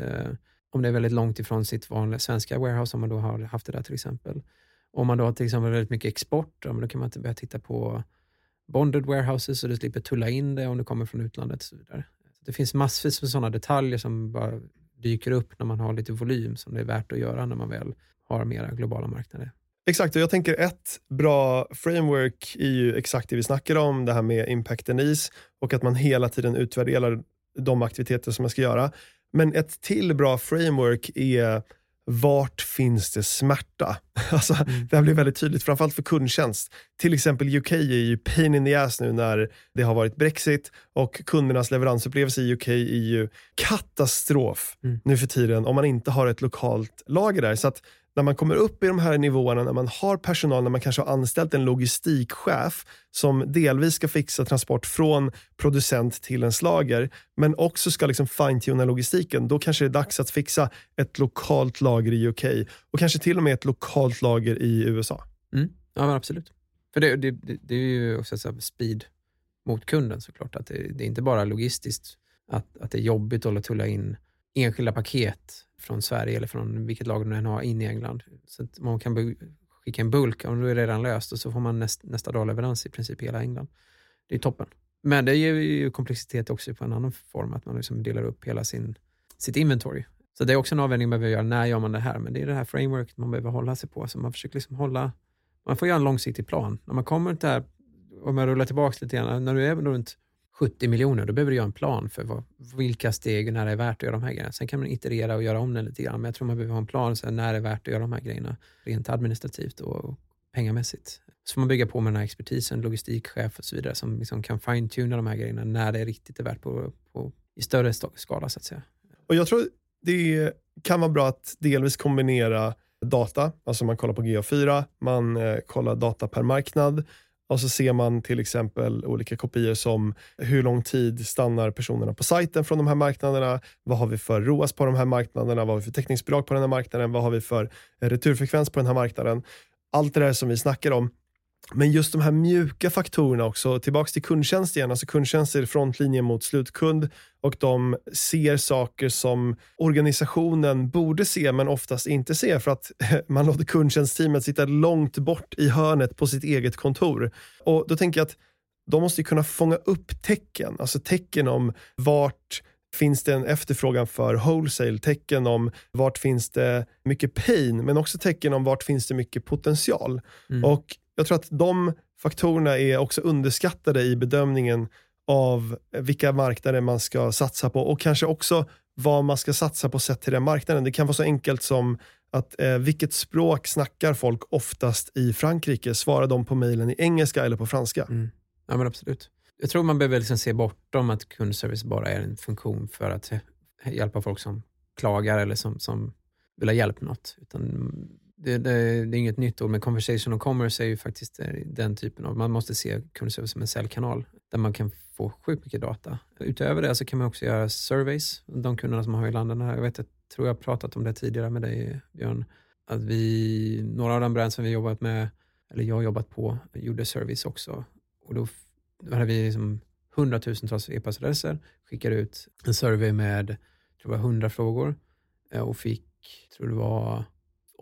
väldigt långt ifrån sitt vanliga svenska warehouse, om man då har haft det där till exempel. Om man då har till exempel väldigt mycket export, då kan man börja titta på bonded warehouses, så du slipper tulla in det om det kommer från utlandet och så vidare. Det finns massvis med sådana detaljer som bara dyker upp när man har lite volym, som det är värt att göra när man väl har mera globala marknader. Exakt, och jag tänker ett bra framework är ju exakt det vi snackar om, det här med impact and ease, och att man hela tiden utvärderar de aktiviteter som man ska göra. Men ett till bra framework är vart finns det smärta? Alltså, det här blir väldigt tydligt, framförallt för kundtjänst. Till exempel UK är ju pain in the ass nu när det har varit Brexit, och kundernas leveransupplevelse i UK är ju katastrof nu för tiden om man inte har ett lokalt lager där. Så att när man kommer upp i de här nivåerna, när man har personal, när man kanske har anställt en logistikchef som delvis ska fixa transport från producent till ens lager, men också ska liksom fine-tuna logistiken, då kanske det är dags att fixa ett lokalt lager i UK och kanske till och med ett lokalt lager i USA. Ja, men absolut. För det är ju också så speed mot kunden såklart, att det är inte bara logistiskt att det är jobbigt att tulla in enskilda paket från Sverige eller från vilket lager man än har in i England. Så att man kan skicka en bulk och då är det redan löst, och så får man nästa dag leverans i princip i hela England. Det är toppen. Men det ger ju komplexitet också på en annan form, att man liksom delar upp hela sitt inventory. Så det är också en avvägning man behöver göra, när gör man det här? Men det är det här framework man behöver hålla sig på. Så man försöker liksom man får göra en långsiktig plan. När man kommer till det här, om man rullar tillbaka lite grann, när du är runt 70 miljoner, då behöver du göra en plan för vilka steg, när det är värt att göra de här grejerna. Sen kan man iterera och göra om den lite grann, men jag tror man behöver ha en plan så när det är värt att göra de här grejerna rent administrativt och pengamässigt. Så får man bygga på med den här expertisen, logistikchef och så vidare, som liksom kan fine-tuna de här grejerna när det är riktigt är värt på i större skala så att säga. Och jag tror det kan vara bra att delvis kombinera data, alltså man kollar på GA4, man kollar data per marknad. Och så ser man till exempel olika kopior som hur lång tid stannar personerna på sajten från de här marknaderna, vad har vi för ROAS på de här marknaderna, vad har vi för täckningsbidrag på den här marknaden, vad har vi för returfrekvens på den här marknaden. Allt det där som vi snackar om. Men just de här mjuka faktorerna också, tillbaks till kundtjänst igen, alltså kundtjänst är frontlinjen mot slutkund, och de ser saker som organisationen borde se men oftast inte ser, för att man låter kundtjänstteamet sitta långt bort i hörnet på sitt eget kontor. Och då tänker jag att de måste kunna fånga upp tecken, alltså tecken om vart finns det en efterfrågan för wholesale, tecken om vart finns det mycket pain, men också tecken om vart finns det mycket potential. Och jag tror att de faktorerna är också underskattade i bedömningen av vilka marknader man ska satsa på, och kanske också vad man ska satsa på sett till den marknaden. Det kan vara så enkelt som att vilket språk snackar folk oftast i Frankrike? Svarar de på mejlen i engelska eller på franska? Ja, men absolut. Jag tror man behöver liksom se bortom att kundservice bara är en funktion för att hjälpa folk som klagar eller som vill ha hjälp med något. Utan det är inget nytt ord, men conversational commerce är ju faktiskt den typen av, man måste se kundservice som en säljkanal där man kan få sjukt mycket data. Utöver det så kan man också göra surveys, de kunderna som har i landen här. Jag tror jag har pratat om det tidigare med dig, Björn, att några av de brands som vi jobbat med, eller jag har jobbat på, gjorde surveys också. Och då hade vi liksom 100,000-tals e-postadresser, skickade ut en survey med, tror jag var 100 frågor, och fick, tror det var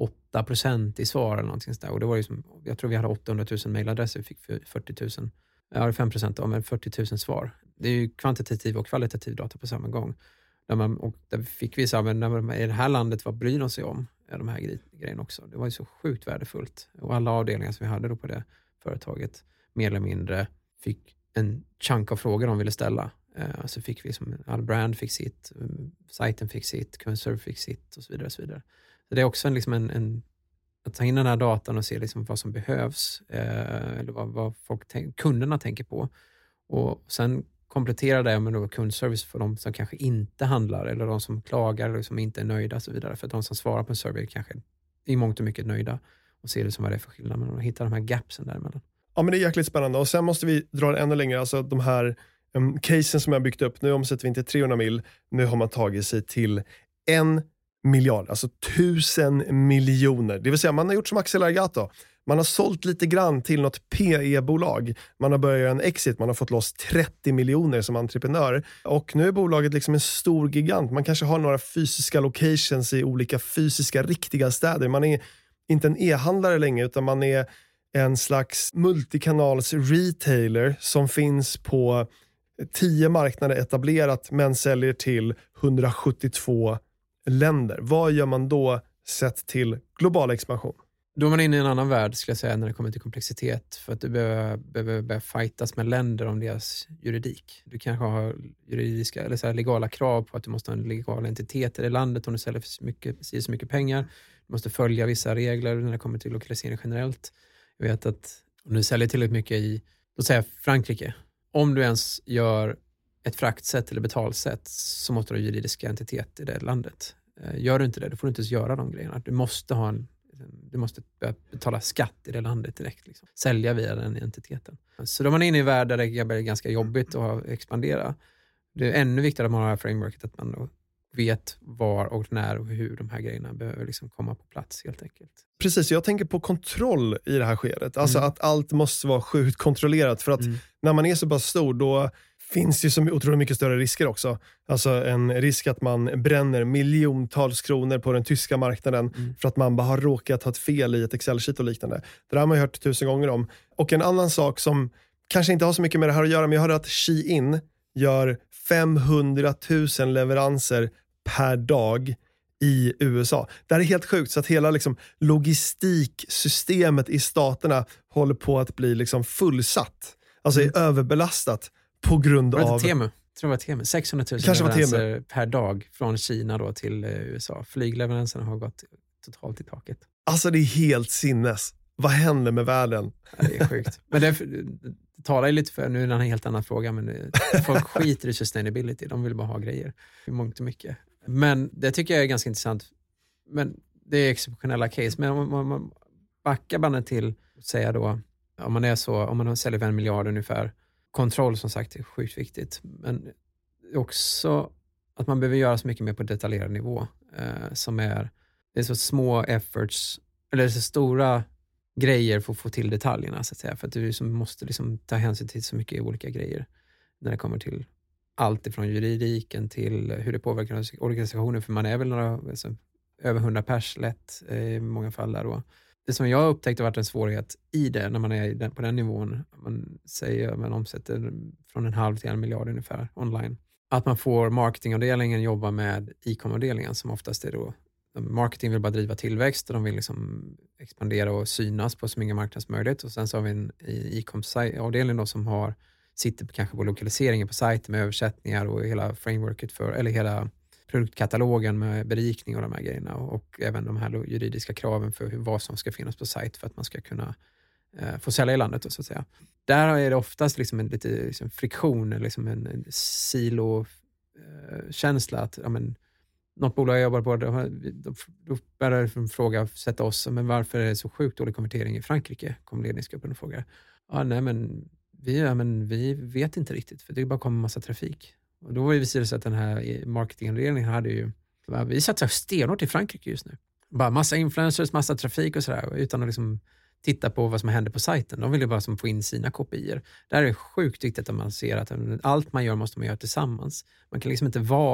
8% i svar eller någonting sådär. Och det var liksom, jag tror vi hade 800,000 mailadresser, vi fick 40,000 Ja, 5% av med 40 000 svar. Det är ju kvantitativ och kvalitativ data på samma gång. Där fick vi så, men i det här landet, vad bryr de sig om de här grejerna också. Det var ju så sjukt värdefullt. Och alla avdelningar som vi hade då på det företaget mer eller mindre fick en chunk av frågor de ville ställa. Så fick vi som all brand fick sitt, sajten fick sitt, kundservice fick sitt och så vidare. Och så vidare. Så det är också att ta in den här datan och se liksom vad som behövs eller vad kunderna tänker på. Och sen komplettera det med kundservice för de som kanske inte handlar eller de som klagar eller som inte är nöjda och så vidare. För att de som svarar på en survey kanske i mångt och mycket nöjda och ser det som vad det är för skillnad. Men att hitta de här gapsen däremellan. Ja, men det är jäkligt spännande. Och sen måste vi dra det ännu längre. Alltså de här casen som jag har byggt upp. Nu omsätter vi inte 300 mil. Nu har man tagit sig till 1 miljard. Alltså 1000 miljoner. Det vill säga man har gjort som Axel Argato. Man har sålt lite grann till något PE-bolag. Man har börjat göra en exit. Man har fått loss 30 miljoner som entreprenör. Och nu är bolaget liksom en stor gigant. Man kanske har några fysiska locations i olika fysiska riktiga städer. Man är inte en e-handlare längre utan man är en slags multikanals retailer som finns på 10 marknader etablerat men säljer till 172 länder. Vad gör man då sett till global expansion? Då är man inne i en annan värld skulle jag säga när det kommer till komplexitet. För att du behöver börja fightas med länder om deras juridik. Du kanske har juridiska eller så här legala krav på att du måste ha en legal entitet i det landet om du säljer så mycket pengar. Du måste följa vissa regler när det kommer till lokalisering generellt. Jag vet att om du säljer tillräckligt mycket i, låt säga Frankrike. Om du ens gör ett fraktsätt eller betalsätt så måste du ha juridiska entitet i det landet. Gör du inte det, då får du inte ens göra de grejerna. Du måste betala skatt i det landet direkt. Liksom. Sälja via den entiteten. Så då är man inne i en värld där det blir ganska jobbigt att expandera. Det är ännu viktigare att man har det här frameworket att man vet var och när och hur de här grejerna behöver liksom komma på plats helt enkelt. Precis, jag tänker på kontroll i det här skedet. Alltså att allt måste vara sjukt kontrollerat. För att när man är så pass stor då finns det ju så otroligt mycket större risker också. Alltså en risk att man bränner miljontals kronor på den tyska marknaden för att man bara har råkat ha ett fel i ett Excel-sheet och liknande. Det där har man hört 1000 gånger om. Och en annan sak som kanske inte har så mycket med det här att göra, men jag hörde att Shein gör 500 000 leveranser per dag i USA. Det här är helt sjukt så att hela liksom logistiksystemet i staterna håller på att bli liksom fullsatt. Alltså är överbelastat på grund av... Temu. Jag tror det var Temu. 600 000 leveranser per dag från Kina då till USA. Flygleveranserna har gått totalt i taket. Alltså det är helt sinnes. Vad händer med världen? Ja, det är sjukt. Men det talar ju lite för, nu är det en helt annan fråga, men folk skiter i sustainability. De vill bara ha grejer. I mångt och mycket. Men det tycker jag är ganska intressant. Men det är exceptionella case. Men om man backar bandet till att säga då, om man säljer för 1 miljard ungefär. Kontroll som sagt är sjukt viktigt. Men också att man behöver göra så mycket mer på detaljerad nivå. Det är så små efforts, eller så stora grejer för att få till detaljerna så att säga. För att du måste liksom ta hänsyn till så mycket olika grejer när det kommer till allt ifrån juridiken till hur det påverkar organisationen. För man är väl över 100 pers lätt i många fall där då. Det som jag har upptäckt har varit en svårighet i det när man är på den nivån. Man säger man omsätter från 0,5 till 1 miljard ungefär online. Att man får marketingavdelningen jobba med e-com-avdelningen som oftast är då. Marketing vill bara driva tillväxt och de vill liksom expandera och synas på så mycket marknad som möjligt. Och sen så har vi en e-com-avdelning då som sitter kanske på lokaliseringen på sajten med översättningar och hela frameworket eller hela produktkatalogen med berikning och de här grejerna och även de här juridiska kraven för vad som ska finnas på sajt för att man ska kunna få sälja i landet så att säga. Där är det oftast liksom en lite liksom friktion, liksom en silo-känsla att något bolag jag jobbar på då börjar de fråga sätta oss men varför är det så sjukt dålig konvertering i Frankrike? Kommer ledningsgruppen och frågar. Vi vet inte riktigt för det bara kommer en massa trafik. Och då var det visade sig att den här marketingavdelningen hade ju, vi satsar stenhårt i Frankrike just nu. Bara massa influencers, massa trafik och sådär utan att liksom titta på vad som händer på sajten. De vill ju bara få in sina kopior. Där är det sjukt viktigt att man ser att allt man gör måste man göra tillsammans. Man kan liksom inte vara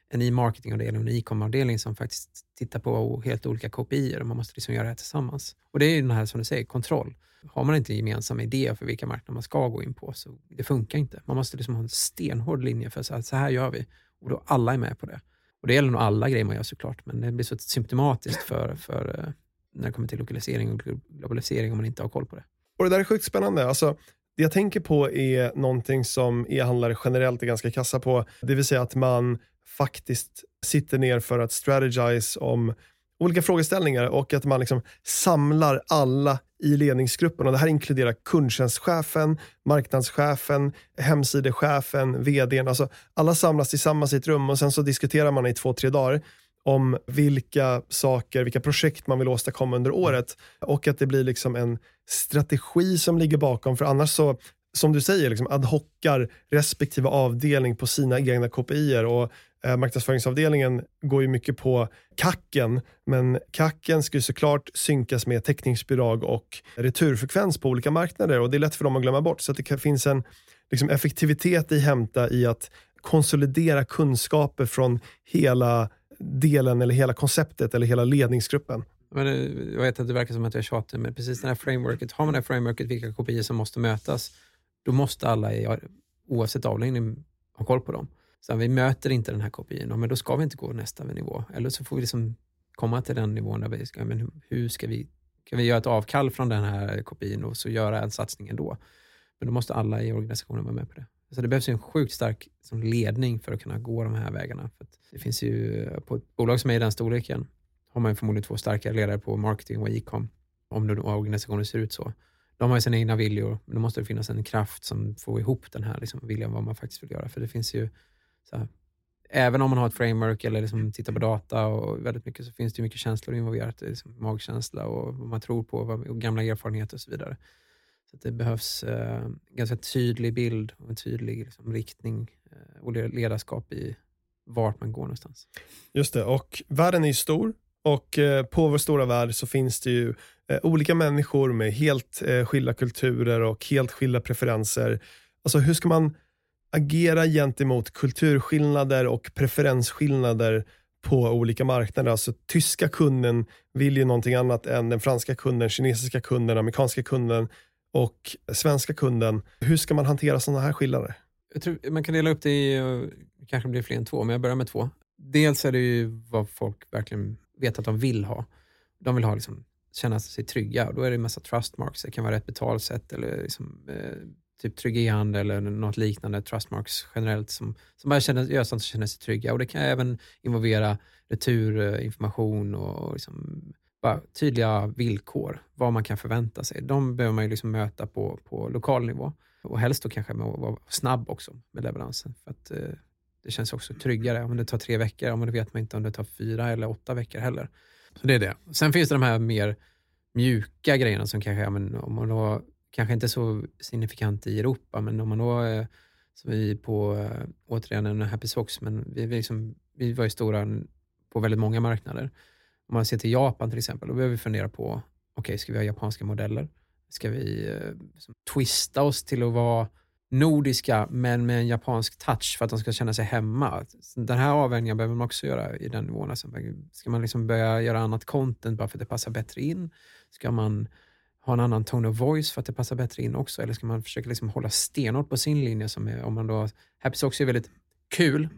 en e-marketingavdelning och en e-com-avdelning som faktiskt tittar på helt olika KPIer och man måste liksom göra det här tillsammans. Och det är ju den här, som du säger, kontroll. Har man inte en gemensam idé för vilka marknader man ska gå in på, så det funkar inte. Man måste liksom ha en stenhård linje för att så här gör vi. Och då alla är med på det. Och det gäller nog alla grejer man gör såklart, men det blir så symptomatiskt för när det kommer till lokalisering och globalisering om man inte har koll på det. Och det där är sjukt spännande. Alltså, det jag tänker på är någonting som e-handlare generellt är ganska kassa på. Det vill säga att man faktiskt sitter ner för att strategize om olika frågeställningar och att man liksom samlar alla i ledningsgruppen. Och det här inkluderar kundtjänstchefen, marknadschefen, hemsidechefen, vdn. Alltså alla samlas tillsammans i ett rum och sen så diskuterar man i 2-3 dagar om vilka saker, vilka projekt man vill åstadkomma under året. Och att det blir liksom en strategi som ligger bakom. För annars så, som du säger, liksom ad hoccar respektive avdelning på sina egna KPIer. Och marknadsföringsavdelningen går ju mycket på kacken. Men kacken ska ju såklart synkas med täckningsbidrag och returfrekvens på olika marknader. Och det är lätt för dem att glömma bort. Så att det finns en liksom effektivitet i hämta i att konsolidera kunskaper från hela delen eller hela konceptet eller hela ledningsgruppen. Men jag vet att det verkar som att jag tjatar, men precis den här frameworket, har man det här frameworket, vilka kopior som måste mötas, då måste alla oavsett avläggning ha koll på dem. Så vi möter inte den här kopian, men då ska vi inte gå nästa nivå. Eller så får vi liksom komma till den nivån där vi ska, men hur ska vi, kan vi göra ett avkall från den här kopian och så göra en satsning ändå. Men då måste alla i organisationen vara med på det. Så det behövs en sjukt stark som ledning för att kunna gå de här vägarna. För att det finns ju, på ett bolag som är i den storleken, har man förmodligen 2 starka ledare på marketing och e-com. Om nu organisationen ser ut så. De har ju sina egna viljor, men då måste det finnas en kraft som får ihop den här liksom, viljan vad man faktiskt vill göra. För det finns ju, så här, även om man har ett framework eller liksom tittar på data och väldigt mycket, så finns det ju mycket känslor involverat. Det är liksom magkänsla och vad man tror på och gamla erfarenheter och så vidare. Så att det behövs ganska tydlig bild och en tydlig liksom, riktning och ledarskap i vart man går någonstans. Just det, och världen är ju stor och på vår stora värld så finns det ju olika människor med helt skilda kulturer och helt skilda preferenser. Alltså hur ska man agera gentemot kulturskillnader och preferensskillnader på olika marknader? Alltså tyska kunden vill ju någonting annat än den franska kunden, kinesiska kunden, amerikanska kunden och svenska kunden. Hur ska man hantera sådana här skillnader? Jag tror man kan dela upp det i, kanske blir fler än 2, men jag börjar med 2. Dels är det ju vad folk verkligen vet att de vill ha. De vill ha liksom, känna sig trygga, och då är det en massa trustmarks. Det kan vara rätt betalsätt eller liksom, typ trygg e-handel eller något liknande, trustmarks generellt som bara gör sånt som känner sig trygga. Och det kan även involvera returinformation och liksom bara tydliga villkor, vad man kan förvänta sig. De behöver man ju liksom möta på lokal nivå. Och helst då kanske med att vara snabb också med leveransen. För att det känns också tryggare. Om det tar 3 veckor, om det vet man inte om det tar 4 eller 8 veckor heller. Så det är det. Sen finns det de här mer mjuka grejerna som kanske, ja, men om man då kanske inte är så signifikant i Europa, men om man då, så vi på återigen en Happy Socks, men vi var ju stora på väldigt många marknader. Om man ser till Japan till exempel, då behöver vi fundera på, okej, ska vi ha japanska modeller? Ska vi twista oss till att vara nordiska men med en japansk touch för att de ska känna sig hemma? Den här avvägningen behöver man också göra i den nivån. Alltså, ska man liksom börja göra annat content bara för att det passar bättre in? Ska man ha en annan tone of voice för att det passar bättre in också? Eller ska man försöka liksom hålla stenhårt på sin linje som är, om man då, Happy Socks är väldigt kul.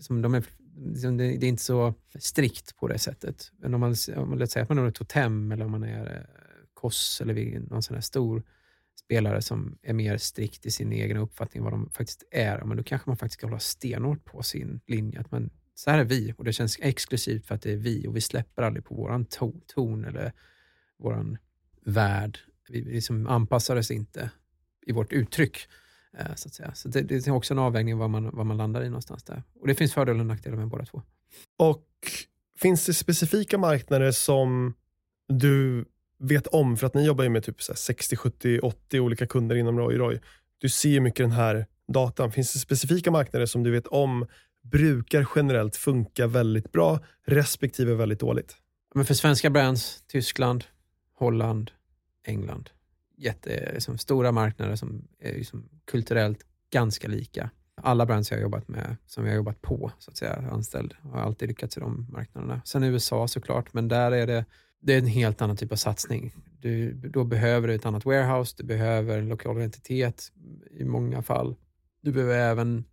Det är inte så strikt på det sättet. Men om man låt säga att man är ett totem eller om man är Koss eller någon sån här stor spelare som är mer strikt i sin egen uppfattning vad de faktiskt är, men då kanske man faktiskt ska hålla stenhårt på sin linje. Att man, så här är vi, och det känns exklusivt för att det är vi, och vi släpper aldrig på våran ton eller våran värld. Vi liksom anpassar oss inte i vårt uttryck, så att säga. Så det är också en avvägning vad man landar i någonstans där. Och det finns fördelar och nackdelar med båda två. Och finns det specifika marknader som du vet om, för att ni jobbar ju med typ 60, 70, 80 olika kunder inom Roy. Du ser mycket den här datan. Finns det specifika marknader som du vet om brukar generellt funka väldigt bra respektive väldigt dåligt? Men för svenska brands, Tyskland, Holland, England. Stora marknader som är liksom kulturellt ganska lika. Alla brands jag har jobbat med, som jag har jobbat på så att säga, anställd, har alltid lyckats i de marknaderna. Sen i USA såklart, men där är det är en helt annan typ av satsning. Då behöver du ett annat warehouse, du behöver en lokal identitet i många fall. Du behöver även,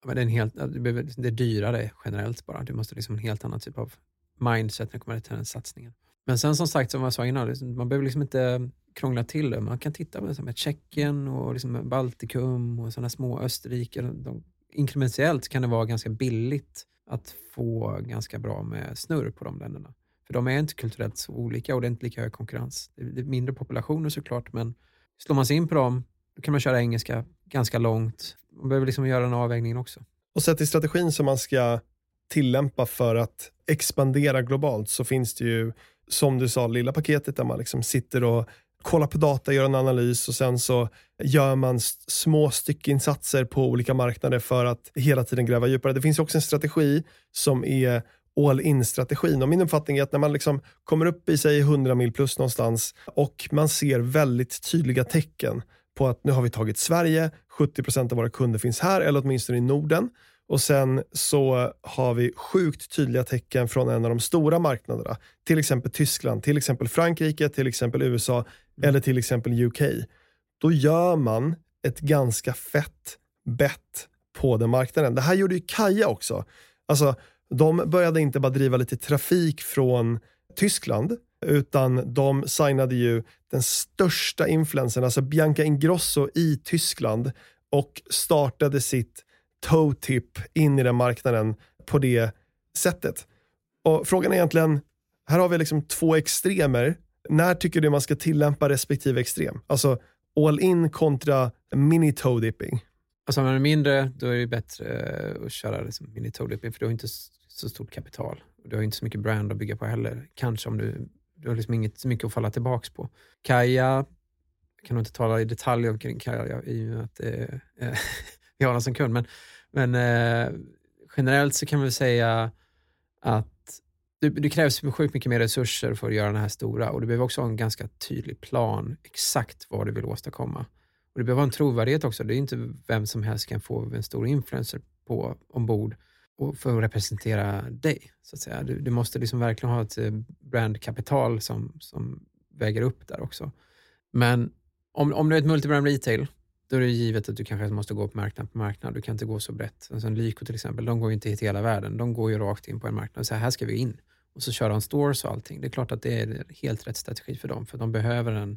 det är dyrare generellt bara. Du måste liksom en helt annan typ av mindset när det kommer till den satsningen. Men sen som sagt, som jag sa innan, man behöver liksom inte krångla till det. Man kan titta på som Tjeckien och liksom Baltikum och sådana små Österrike. Inkrementellt kan det vara ganska billigt att få ganska bra med snurr på de länderna. För de är inte kulturellt så olika och det är inte lika hög konkurrens. Det är mindre populationer såklart, men slår man sig in på dem, då kan man köra engelska ganska långt. Man behöver liksom göra en avvägning också. Och sett i strategin som man ska tillämpa för att expandera globalt, så finns det ju, som du sa, lilla paketet där man liksom sitter och kollar på data, gör en analys och sen så gör man små styckinsatser på olika marknader för att hela tiden gräva djupare. Det finns också en strategi som är all-in-strategin. Och min uppfattning är att när man liksom kommer upp i sig 100 mil plus någonstans och man ser väldigt tydliga tecken på att nu har vi tagit Sverige, 70% av våra kunder finns här eller åtminstone i Norden. Och sen så har vi sjukt tydliga tecken från en av de stora marknaderna. Till exempel Tyskland, till exempel Frankrike, till exempel USA eller till exempel UK. Då gör man ett ganska fett bett på den marknaden. Det här gjorde ju Kaja också. Alltså, de började inte bara driva lite trafik från Tyskland, utan de signade ju den största influencern, alltså Bianca Ingrosso i Tyskland, och startade sitt toe-tip in i den marknaden på det sättet. Och frågan är egentligen, här har vi liksom två extremer. När tycker du man ska tillämpa respektive extrem? Alltså all-in kontra mini-toe-dipping. Alltså om man är mindre, då är det bättre att köra liksom mini-toe-dipping, för du har inte så stort kapital. Du har inte så mycket brand att bygga på heller. Kanske om du har liksom inget så mycket att falla tillbaks på. Kaja, jag kan nog inte tala i detalj om Kaja i och med att vi har den som kund, men generellt så kan vi säga att det krävs sjukt mycket mer resurser för att göra den här stora, och du behöver också ha en ganska tydlig plan exakt vad du vill åstadkomma. Och det behöver ha en trovärdighet också. Det är inte vem som helst kan få en stor influencer ombord och för att representera dig, så att säga. Du måste liksom verkligen ha ett brandkapital som väger upp där också. Men om du är ett multibrand retail, då är det givet att du kanske måste gå på marknad. Du kan inte gå så brett. Alltså en Lyko till exempel, de går ju inte hit hela världen. De går ju rakt in på en marknad. Så här ska vi in. Och så kör de stores och allting. Det är klart att det är helt rätt strategi för dem. För de behöver en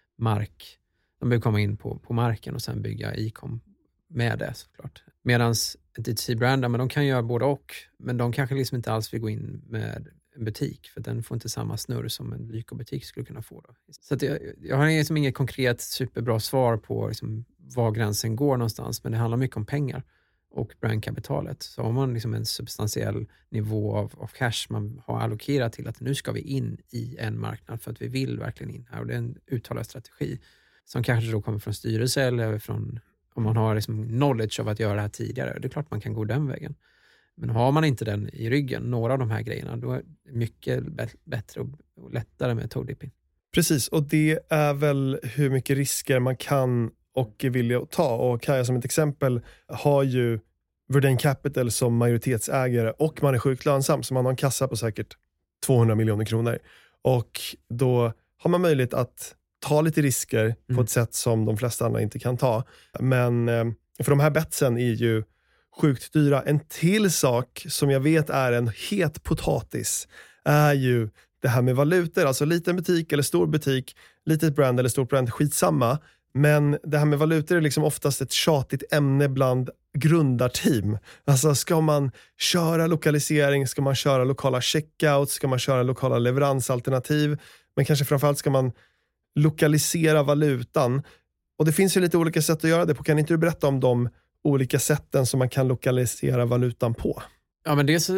mark. De behöver komma in på marken och sen bygga e-com med det såklart. Medan ett D2C-brand, men de kan göra både och. Men de kanske liksom inte alls vill gå in med en butik. För den får inte samma snurr som en Lyko-butik skulle kunna få. Då. Så att jag har liksom inget konkret superbra svar på liksom var gränsen går någonstans. Men det handlar mycket om pengar och brandkapitalet. Så har man liksom en substantiell nivå av cash man har allokerat till att nu ska vi in i en marknad för att vi vill verkligen in här. Och det är en uttalad strategi som kanske då kommer från styrelse eller från, om man har liksom knowledge av att göra det här tidigare. Det är klart man kan gå den vägen. Men har man inte den i ryggen, några av de här grejerna, då är det mycket bättre och lättare med toe-dipping. Precis, och det är väl hur mycket risker man kan och är villig att ta. Och Kaja som ett exempel har ju Verdane Capital som majoritetsägare och man är sjukt lönsam, så man har en kassa på säkert 200 miljoner kronor. Och då har man möjlighet att ta lite risker på ett sätt som de flesta andra inte kan ta. Men för de här betsen är ju sjukt dyra. En till sak som jag vet är en het potatis är ju det här med valutor. Alltså liten butik eller stor butik, litet brand eller stort brand, skitsamma. Men det här med valutor är liksom oftast ett tjatigt ämne bland grundarteam. Alltså ska man köra lokalisering, ska man köra lokala checkouts, ska man köra lokala leveransalternativ, men kanske framförallt ska man lokalisera valutan. Och det finns ju lite olika sätt att göra det på. Kan inte du berätta om de olika sätten som man kan lokalisera valutan på? Ja, men dels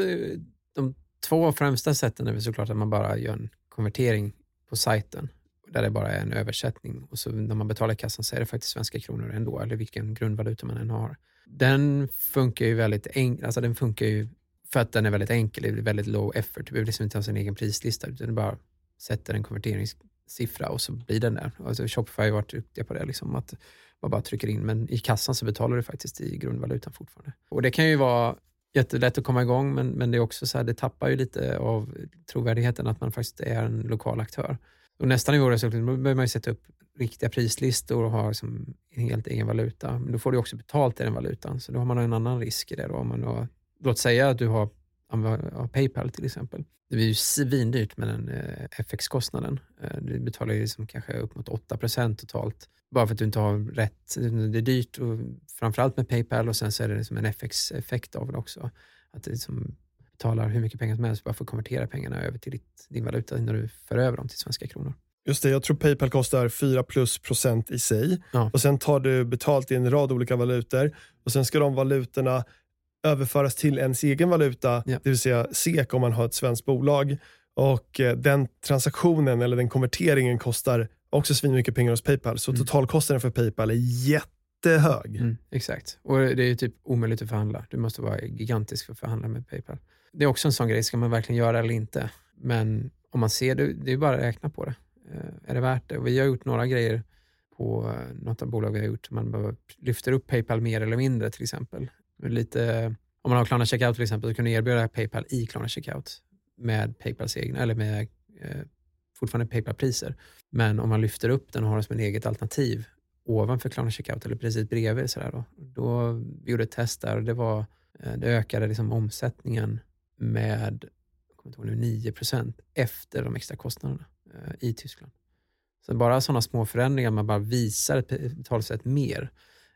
de två främsta sätten är väl såklart att man bara gör en konvertering på sajten där det bara är en översättning, och så när man betalar kassan så är det faktiskt svenska kronor ändå, eller vilken grundvaluta man än har. Den funkar ju väldigt enkelt, alltså den funkar ju för att den är väldigt enkel, det är väldigt low effort. Du behöver liksom inte ha sin egen prislista, utan du bara sätter en konverteringssats siffra och så blir den där. Alltså Shopify har varit duktiga på det, liksom, att man bara trycker in, men i kassan så betalar du faktiskt i grundvalutan fortfarande. Och det kan ju vara jättelätt att komma igång, men det är också så här, det tappar ju lite av trovärdigheten att man faktiskt är en lokal aktör. Och nästa nivå så behöver man ju sätta upp riktiga prislistor och ha liksom en helt egen valuta. Men då får du också betalt i den valutan, så då har man en annan risk i det. Då. Om man då, låt säga att du har PayPal till exempel. Det är ju svindyrt med den FX-kostnaden. Du betalar ju liksom kanske upp mot 8% totalt. Bara för att du inte har rätt. Det är dyrt, och framförallt med PayPal, och sen så är det liksom en FX-effekt av det också. Att det liksom betalar hur mycket pengar som helst bara för att konvertera pengarna över till din valuta när du för över dem till svenska kronor. Just det, jag tror PayPal kostar 4+% i sig. Ja. Och sen tar du betalt i en rad olika valutor. Och sen ska de valutorna överföras till ens egen valuta, det vill säga SEK om man har ett svenskt bolag. Och den transaktionen eller den konverteringen kostar också svin mycket pengar hos PayPal. Så totalkostnaden för PayPal är jättehög. Exakt. Och det är ju typ omöjligt att förhandla. Du måste vara gigantisk för att förhandla med PayPal. Det är också en sån grej, ska man verkligen göra eller inte? Men om man ser det är bara att räkna på det. Är det värt det? Och vi har gjort några grejer på något av bolag vi har gjort. Man lyfter upp PayPal mer eller mindre till exempel. Lite, om man har Klarna Checkout till exempel, så kan du erbjuda PayPal i Klarna Checkout med PayPals egna, eller med fortfarande PayPal-priser. Men om man lyfter upp den och har det som en eget alternativ ovanför Klarna Checkout eller precis bredvid sådär då vi gjorde ett test där, och det ökade liksom omsättningen med 9% efter de extra kostnaderna i Tyskland. Så bara sådana små förändringar, man bara visar ett betalsätt mer,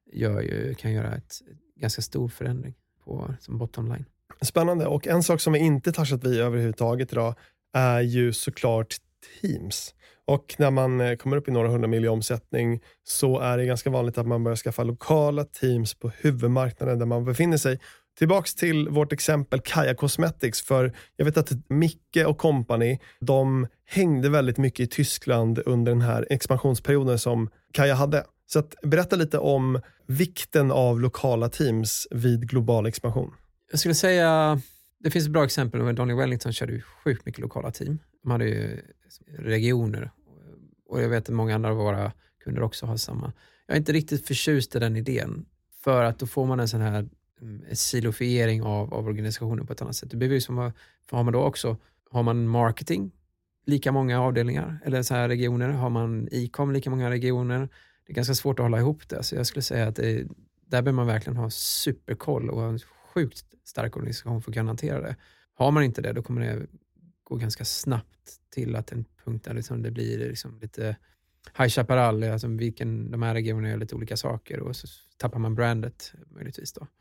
kan göra ett ganska stor förändring som bottom line. Spännande, och en sak som vi inte touchat vid överhuvudtaget idag är ju såklart Teams. Och när man kommer upp i några 100 miljoner omsättning så är det ganska vanligt att man börjar skaffa lokala teams på huvudmarknaden där man befinner sig. Tillbaks till vårt exempel Kaja Cosmetics, för jag vet att Micke och company, de hängde väldigt mycket i Tyskland under den här expansionsperioden som Kaja hade. Så att berätta lite om vikten av lokala teams vid global expansion. Jag skulle säga, det finns ett bra exempel med Donny Wellington, körde ju sjukt mycket lokala team. De hade ju regioner, och jag vet att många andra av våra kunder också har samma. Jag är inte riktigt förtjust i den idén, för att då får man en sån här silofiering av organisationen på ett annat sätt. Det blir ju som har man då också, har man marketing, lika många avdelningar eller så här regioner, har man e-com lika många regioner. Det är ganska svårt att hålla ihop det. Så jag skulle säga att där behöver man verkligen ha superkoll och en sjukt stark organisation för att kunna hantera det. Har man inte det, då kommer det gå ganska snabbt till att en punkt där liksom det blir liksom lite High Chaparral, alltså de här regionerna gör lite olika saker, och så tappar man brandet möjligtvis då.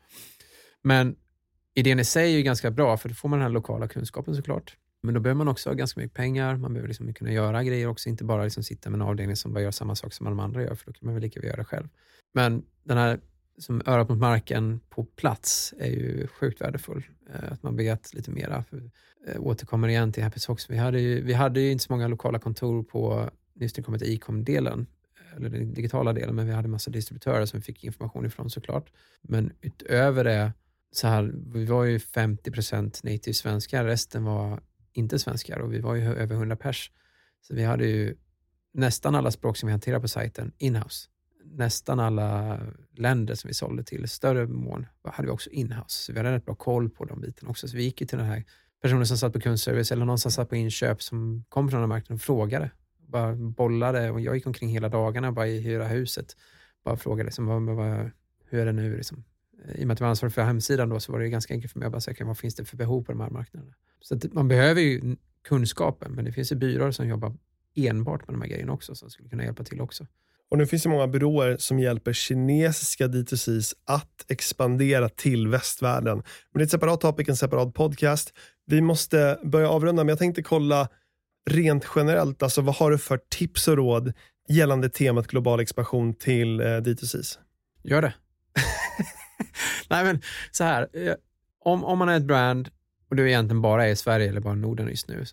Men idén i sig är ju ganska bra, för då får man den här lokala kunskapen såklart. Men då behöver man också ha ganska mycket pengar, man behöver liksom kunna göra grejer också, inte bara liksom sitta med en avdelning som bara gör samma sak som alla de andra gör, för då kan man väl lika väl göra det själv. Men den här som örat mot marken på plats är ju sjukt värdefull. Att man vet lite mera. Återkommer igen till Happy Socks. Vi hade ju inte så många lokala kontor på just när det kommer till e-com-delen eller den digitala delen, men vi hade en massa distributörer som vi fick information ifrån såklart. Men utöver det så här, vi var ju 50% native svenskar, resten var inte svenskar, och vi var ju över 100 pers. Så vi hade ju nästan alla språk som vi hanterar på sajten in-house. Nästan alla länder som vi sålde till större mån hade vi också in-house. Så vi hade rätt bra koll på de bitarna också. Så vi gick ju till den här personen som satt på kundservice eller någon som satt på inköp som kom från den här marknaden och frågade. Bara bollade, och jag gick omkring hela dagarna bara i hyra huset. Bara frågade liksom, hur är det nu liksom. I och med att jag var ansvarig för hemsidan då, så var det ganska enkelt för mig att bara säga vad finns det för behov på de här marknaderna. Så att man behöver ju kunskapen, men det finns ju byråer som jobbar enbart med de här grejerna också, som skulle kunna hjälpa till också. Och nu finns det många byråer som hjälper kinesiska D2Cs att expandera till västvärlden. Men det är ett separat topic, en separat podcast. Vi måste börja avrunda, men jag tänkte kolla rent generellt, alltså vad har du för tips och råd gällande temat global expansion till D2Cs? Gör det. Nej, men så här, om man är ett brand och du egentligen bara är i Sverige eller bara Norden just nu,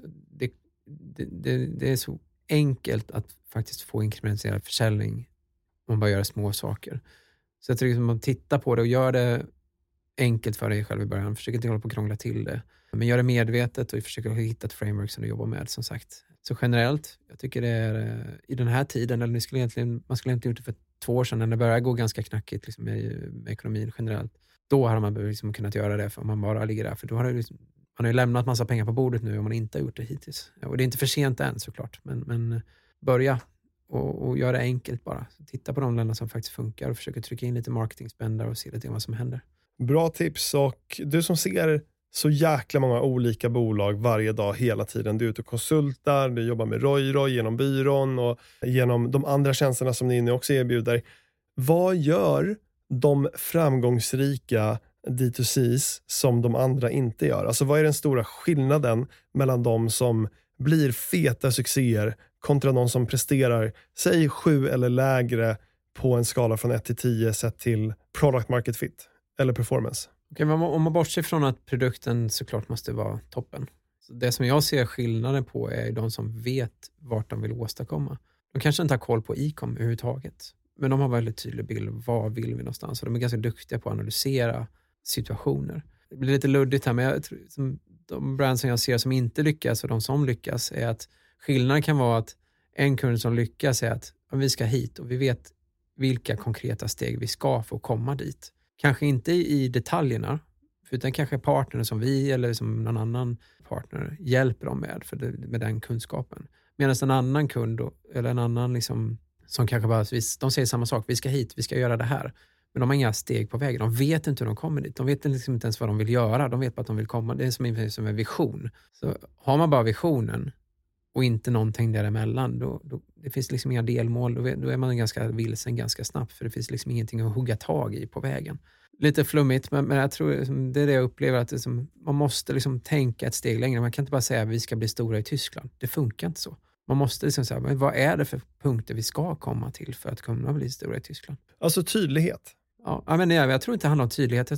det är så enkelt att faktiskt få inkrementerad försäljning om man bara gör små saker. Så jag tycker att man tittar på det och gör det enkelt för dig själv i början. Försök inte hålla på att krångla till det. Men gör det medvetet och försök hitta ett framework som du jobbar med, som sagt. Så generellt, jag tycker det är i den här tiden, eller man skulle egentligen gjort det för 2 år sedan när det började gå ganska knackigt liksom, med ekonomin generellt. Då har man liksom kunnat göra det för om man bara ligger där. För då har man har ju lämnat massa pengar på bordet nu om man inte har gjort det hittills. Och det är inte för sent än såklart, men börja och göra det enkelt bara. Titta på de länder som faktiskt funkar och försöka trycka in lite marketingspendar och se lite vad som händer. Bra tips, och du som ser så jäkla många olika bolag varje dag hela tiden. Du är ute och konsultar, du jobbar med Roy genom byrån och genom de andra tjänsterna som ni också erbjuder. Vad gör de framgångsrika D2Cs som de andra inte gör? Alltså vad är den stora skillnaden mellan de som blir feta succéer kontra de som presterar, säg 7 eller lägre på en skala från 1 till 10 sett till product market fit eller performance? Okej, men om man bortser från att produkten såklart måste vara toppen. Så det som jag ser skillnaden på är de som vet vart de vill åstadkomma. De kanske inte har koll på e-com överhuvudtaget. Men de har väldigt tydlig bild. Vad vill vi någonstans? Och de är ganska duktiga på att analysera situationer. Det blir lite luddigt här, men jag tror, de brands som jag ser som inte lyckas och de som lyckas är att skillnaden kan vara att en kund som lyckas är att vi ska hit och vi vet vilka konkreta steg vi ska få komma dit. Kanske inte i detaljerna, utan kanske partner som vi eller som någon annan partner hjälper dem med den kunskapen. Medan en annan kund eller en annan liksom, som kanske bara, de säger samma sak, vi ska hit, vi ska göra det här. Men de har inga steg på vägen. De vet inte hur de kommer dit. De vet liksom inte ens vad de vill göra. De vet bara att de vill komma. Det är som en vision. Så har man bara visionen och inte någonting däremellan, då det finns liksom inga delmål. Då är man ganska vilsen ganska snabbt, för det finns liksom ingenting att hugga tag i på vägen. Lite flummigt, men jag tror det är det jag upplever, att man måste liksom tänka ett steg längre. Man kan inte bara säga att vi ska bli stora i Tyskland. Det funkar inte så. Man måste liksom säga, men vad är det för punkter vi ska komma till för att kunna bli stora i Tyskland? Alltså tydlighet. Ja, men jag tror inte det handlar om tydlighet.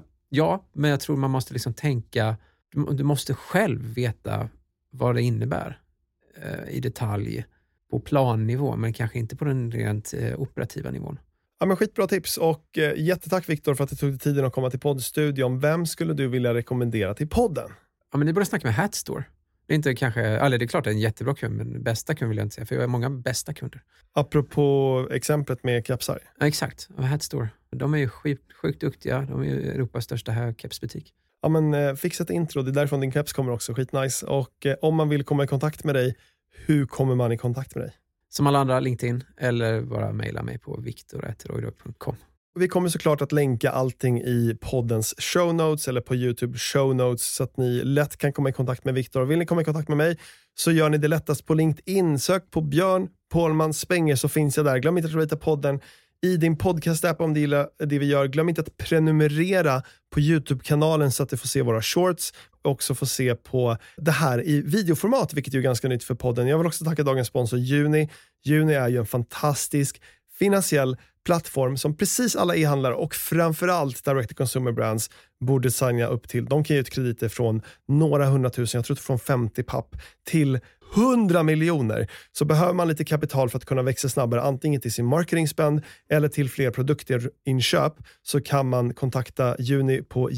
Men jag tror man måste liksom tänka, du måste själv veta vad det innebär i detalj på plannivå, men kanske inte på den rent operativa nivån. Ja, men skitbra tips, och jättetack Viktor för att du tog dig tiden att komma till poddstudion. Vem skulle du vilja rekommendera till podden? Ja, men ni borde snacka med Hatstore. Det är inte kanske, eller det är klart det är en jättebra kund, men bästa kund vill jag inte säga, för jag har många bästa kunder. Apropå exemplet med kepsar. Ja, exakt, Hatstore. De är ju sjukt duktiga, de är ju Europas största kepsbutik. Ja, men fixa ett intro, det är därifrån din keps kommer också, skitnice. Och om man vill komma i kontakt med dig, hur kommer man i kontakt med dig? Som alla andra, LinkedIn, eller bara mejla mig på viktor@roydor.com. Vi kommer såklart att länka allting i poddens show notes eller på YouTube show notes, så att ni lätt kan komma i kontakt med Viktor. Vill ni komma i kontakt med mig så gör ni det lättast på LinkedIn. Sök på Björn Pohlman Spenger så finns jag där. Glöm inte att rita podden i din podcast-app om du gillar det vi gör. Glöm inte att prenumerera på YouTube-kanalen så att du får se våra shorts och också får se på det här i videoformat, vilket är ganska nytt för podden. Jag vill också tacka dagens sponsor Juni. Juni är ju en fantastisk finansiell plattform som precis alla e-handlare och framförallt direct-to-consumer brands borde signa upp till. De kan ge ut krediter från några 100 000, jag tror från 50 papp till 100 miljoner. Så behöver man lite kapital för att kunna växa snabbare, antingen till sin marketingspend eller till fler produktinköp, så kan man kontakta Juni på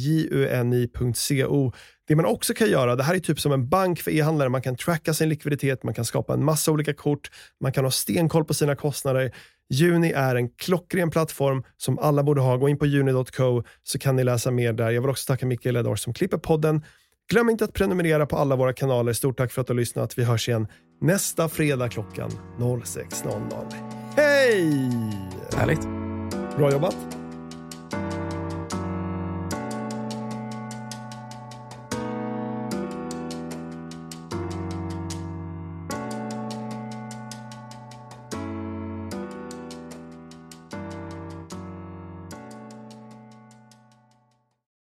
juni.co. Det man också kan göra, det här är typ som en bank för e-handlare, man kan tracka sin likviditet, man kan skapa en massa olika kort, man kan ha stenkoll på sina kostnader. Juni är en klockren plattform som alla borde ha. Gå in på juni.co så kan ni läsa mer där. Jag vill också tacka Mikael Edors som klipper podden. Glöm inte att prenumerera på alla våra kanaler. Stort tack för att du har lyssnat. Vi hörs igen nästa fredag klockan 06.00. Hej! Härligt. Bra jobbat.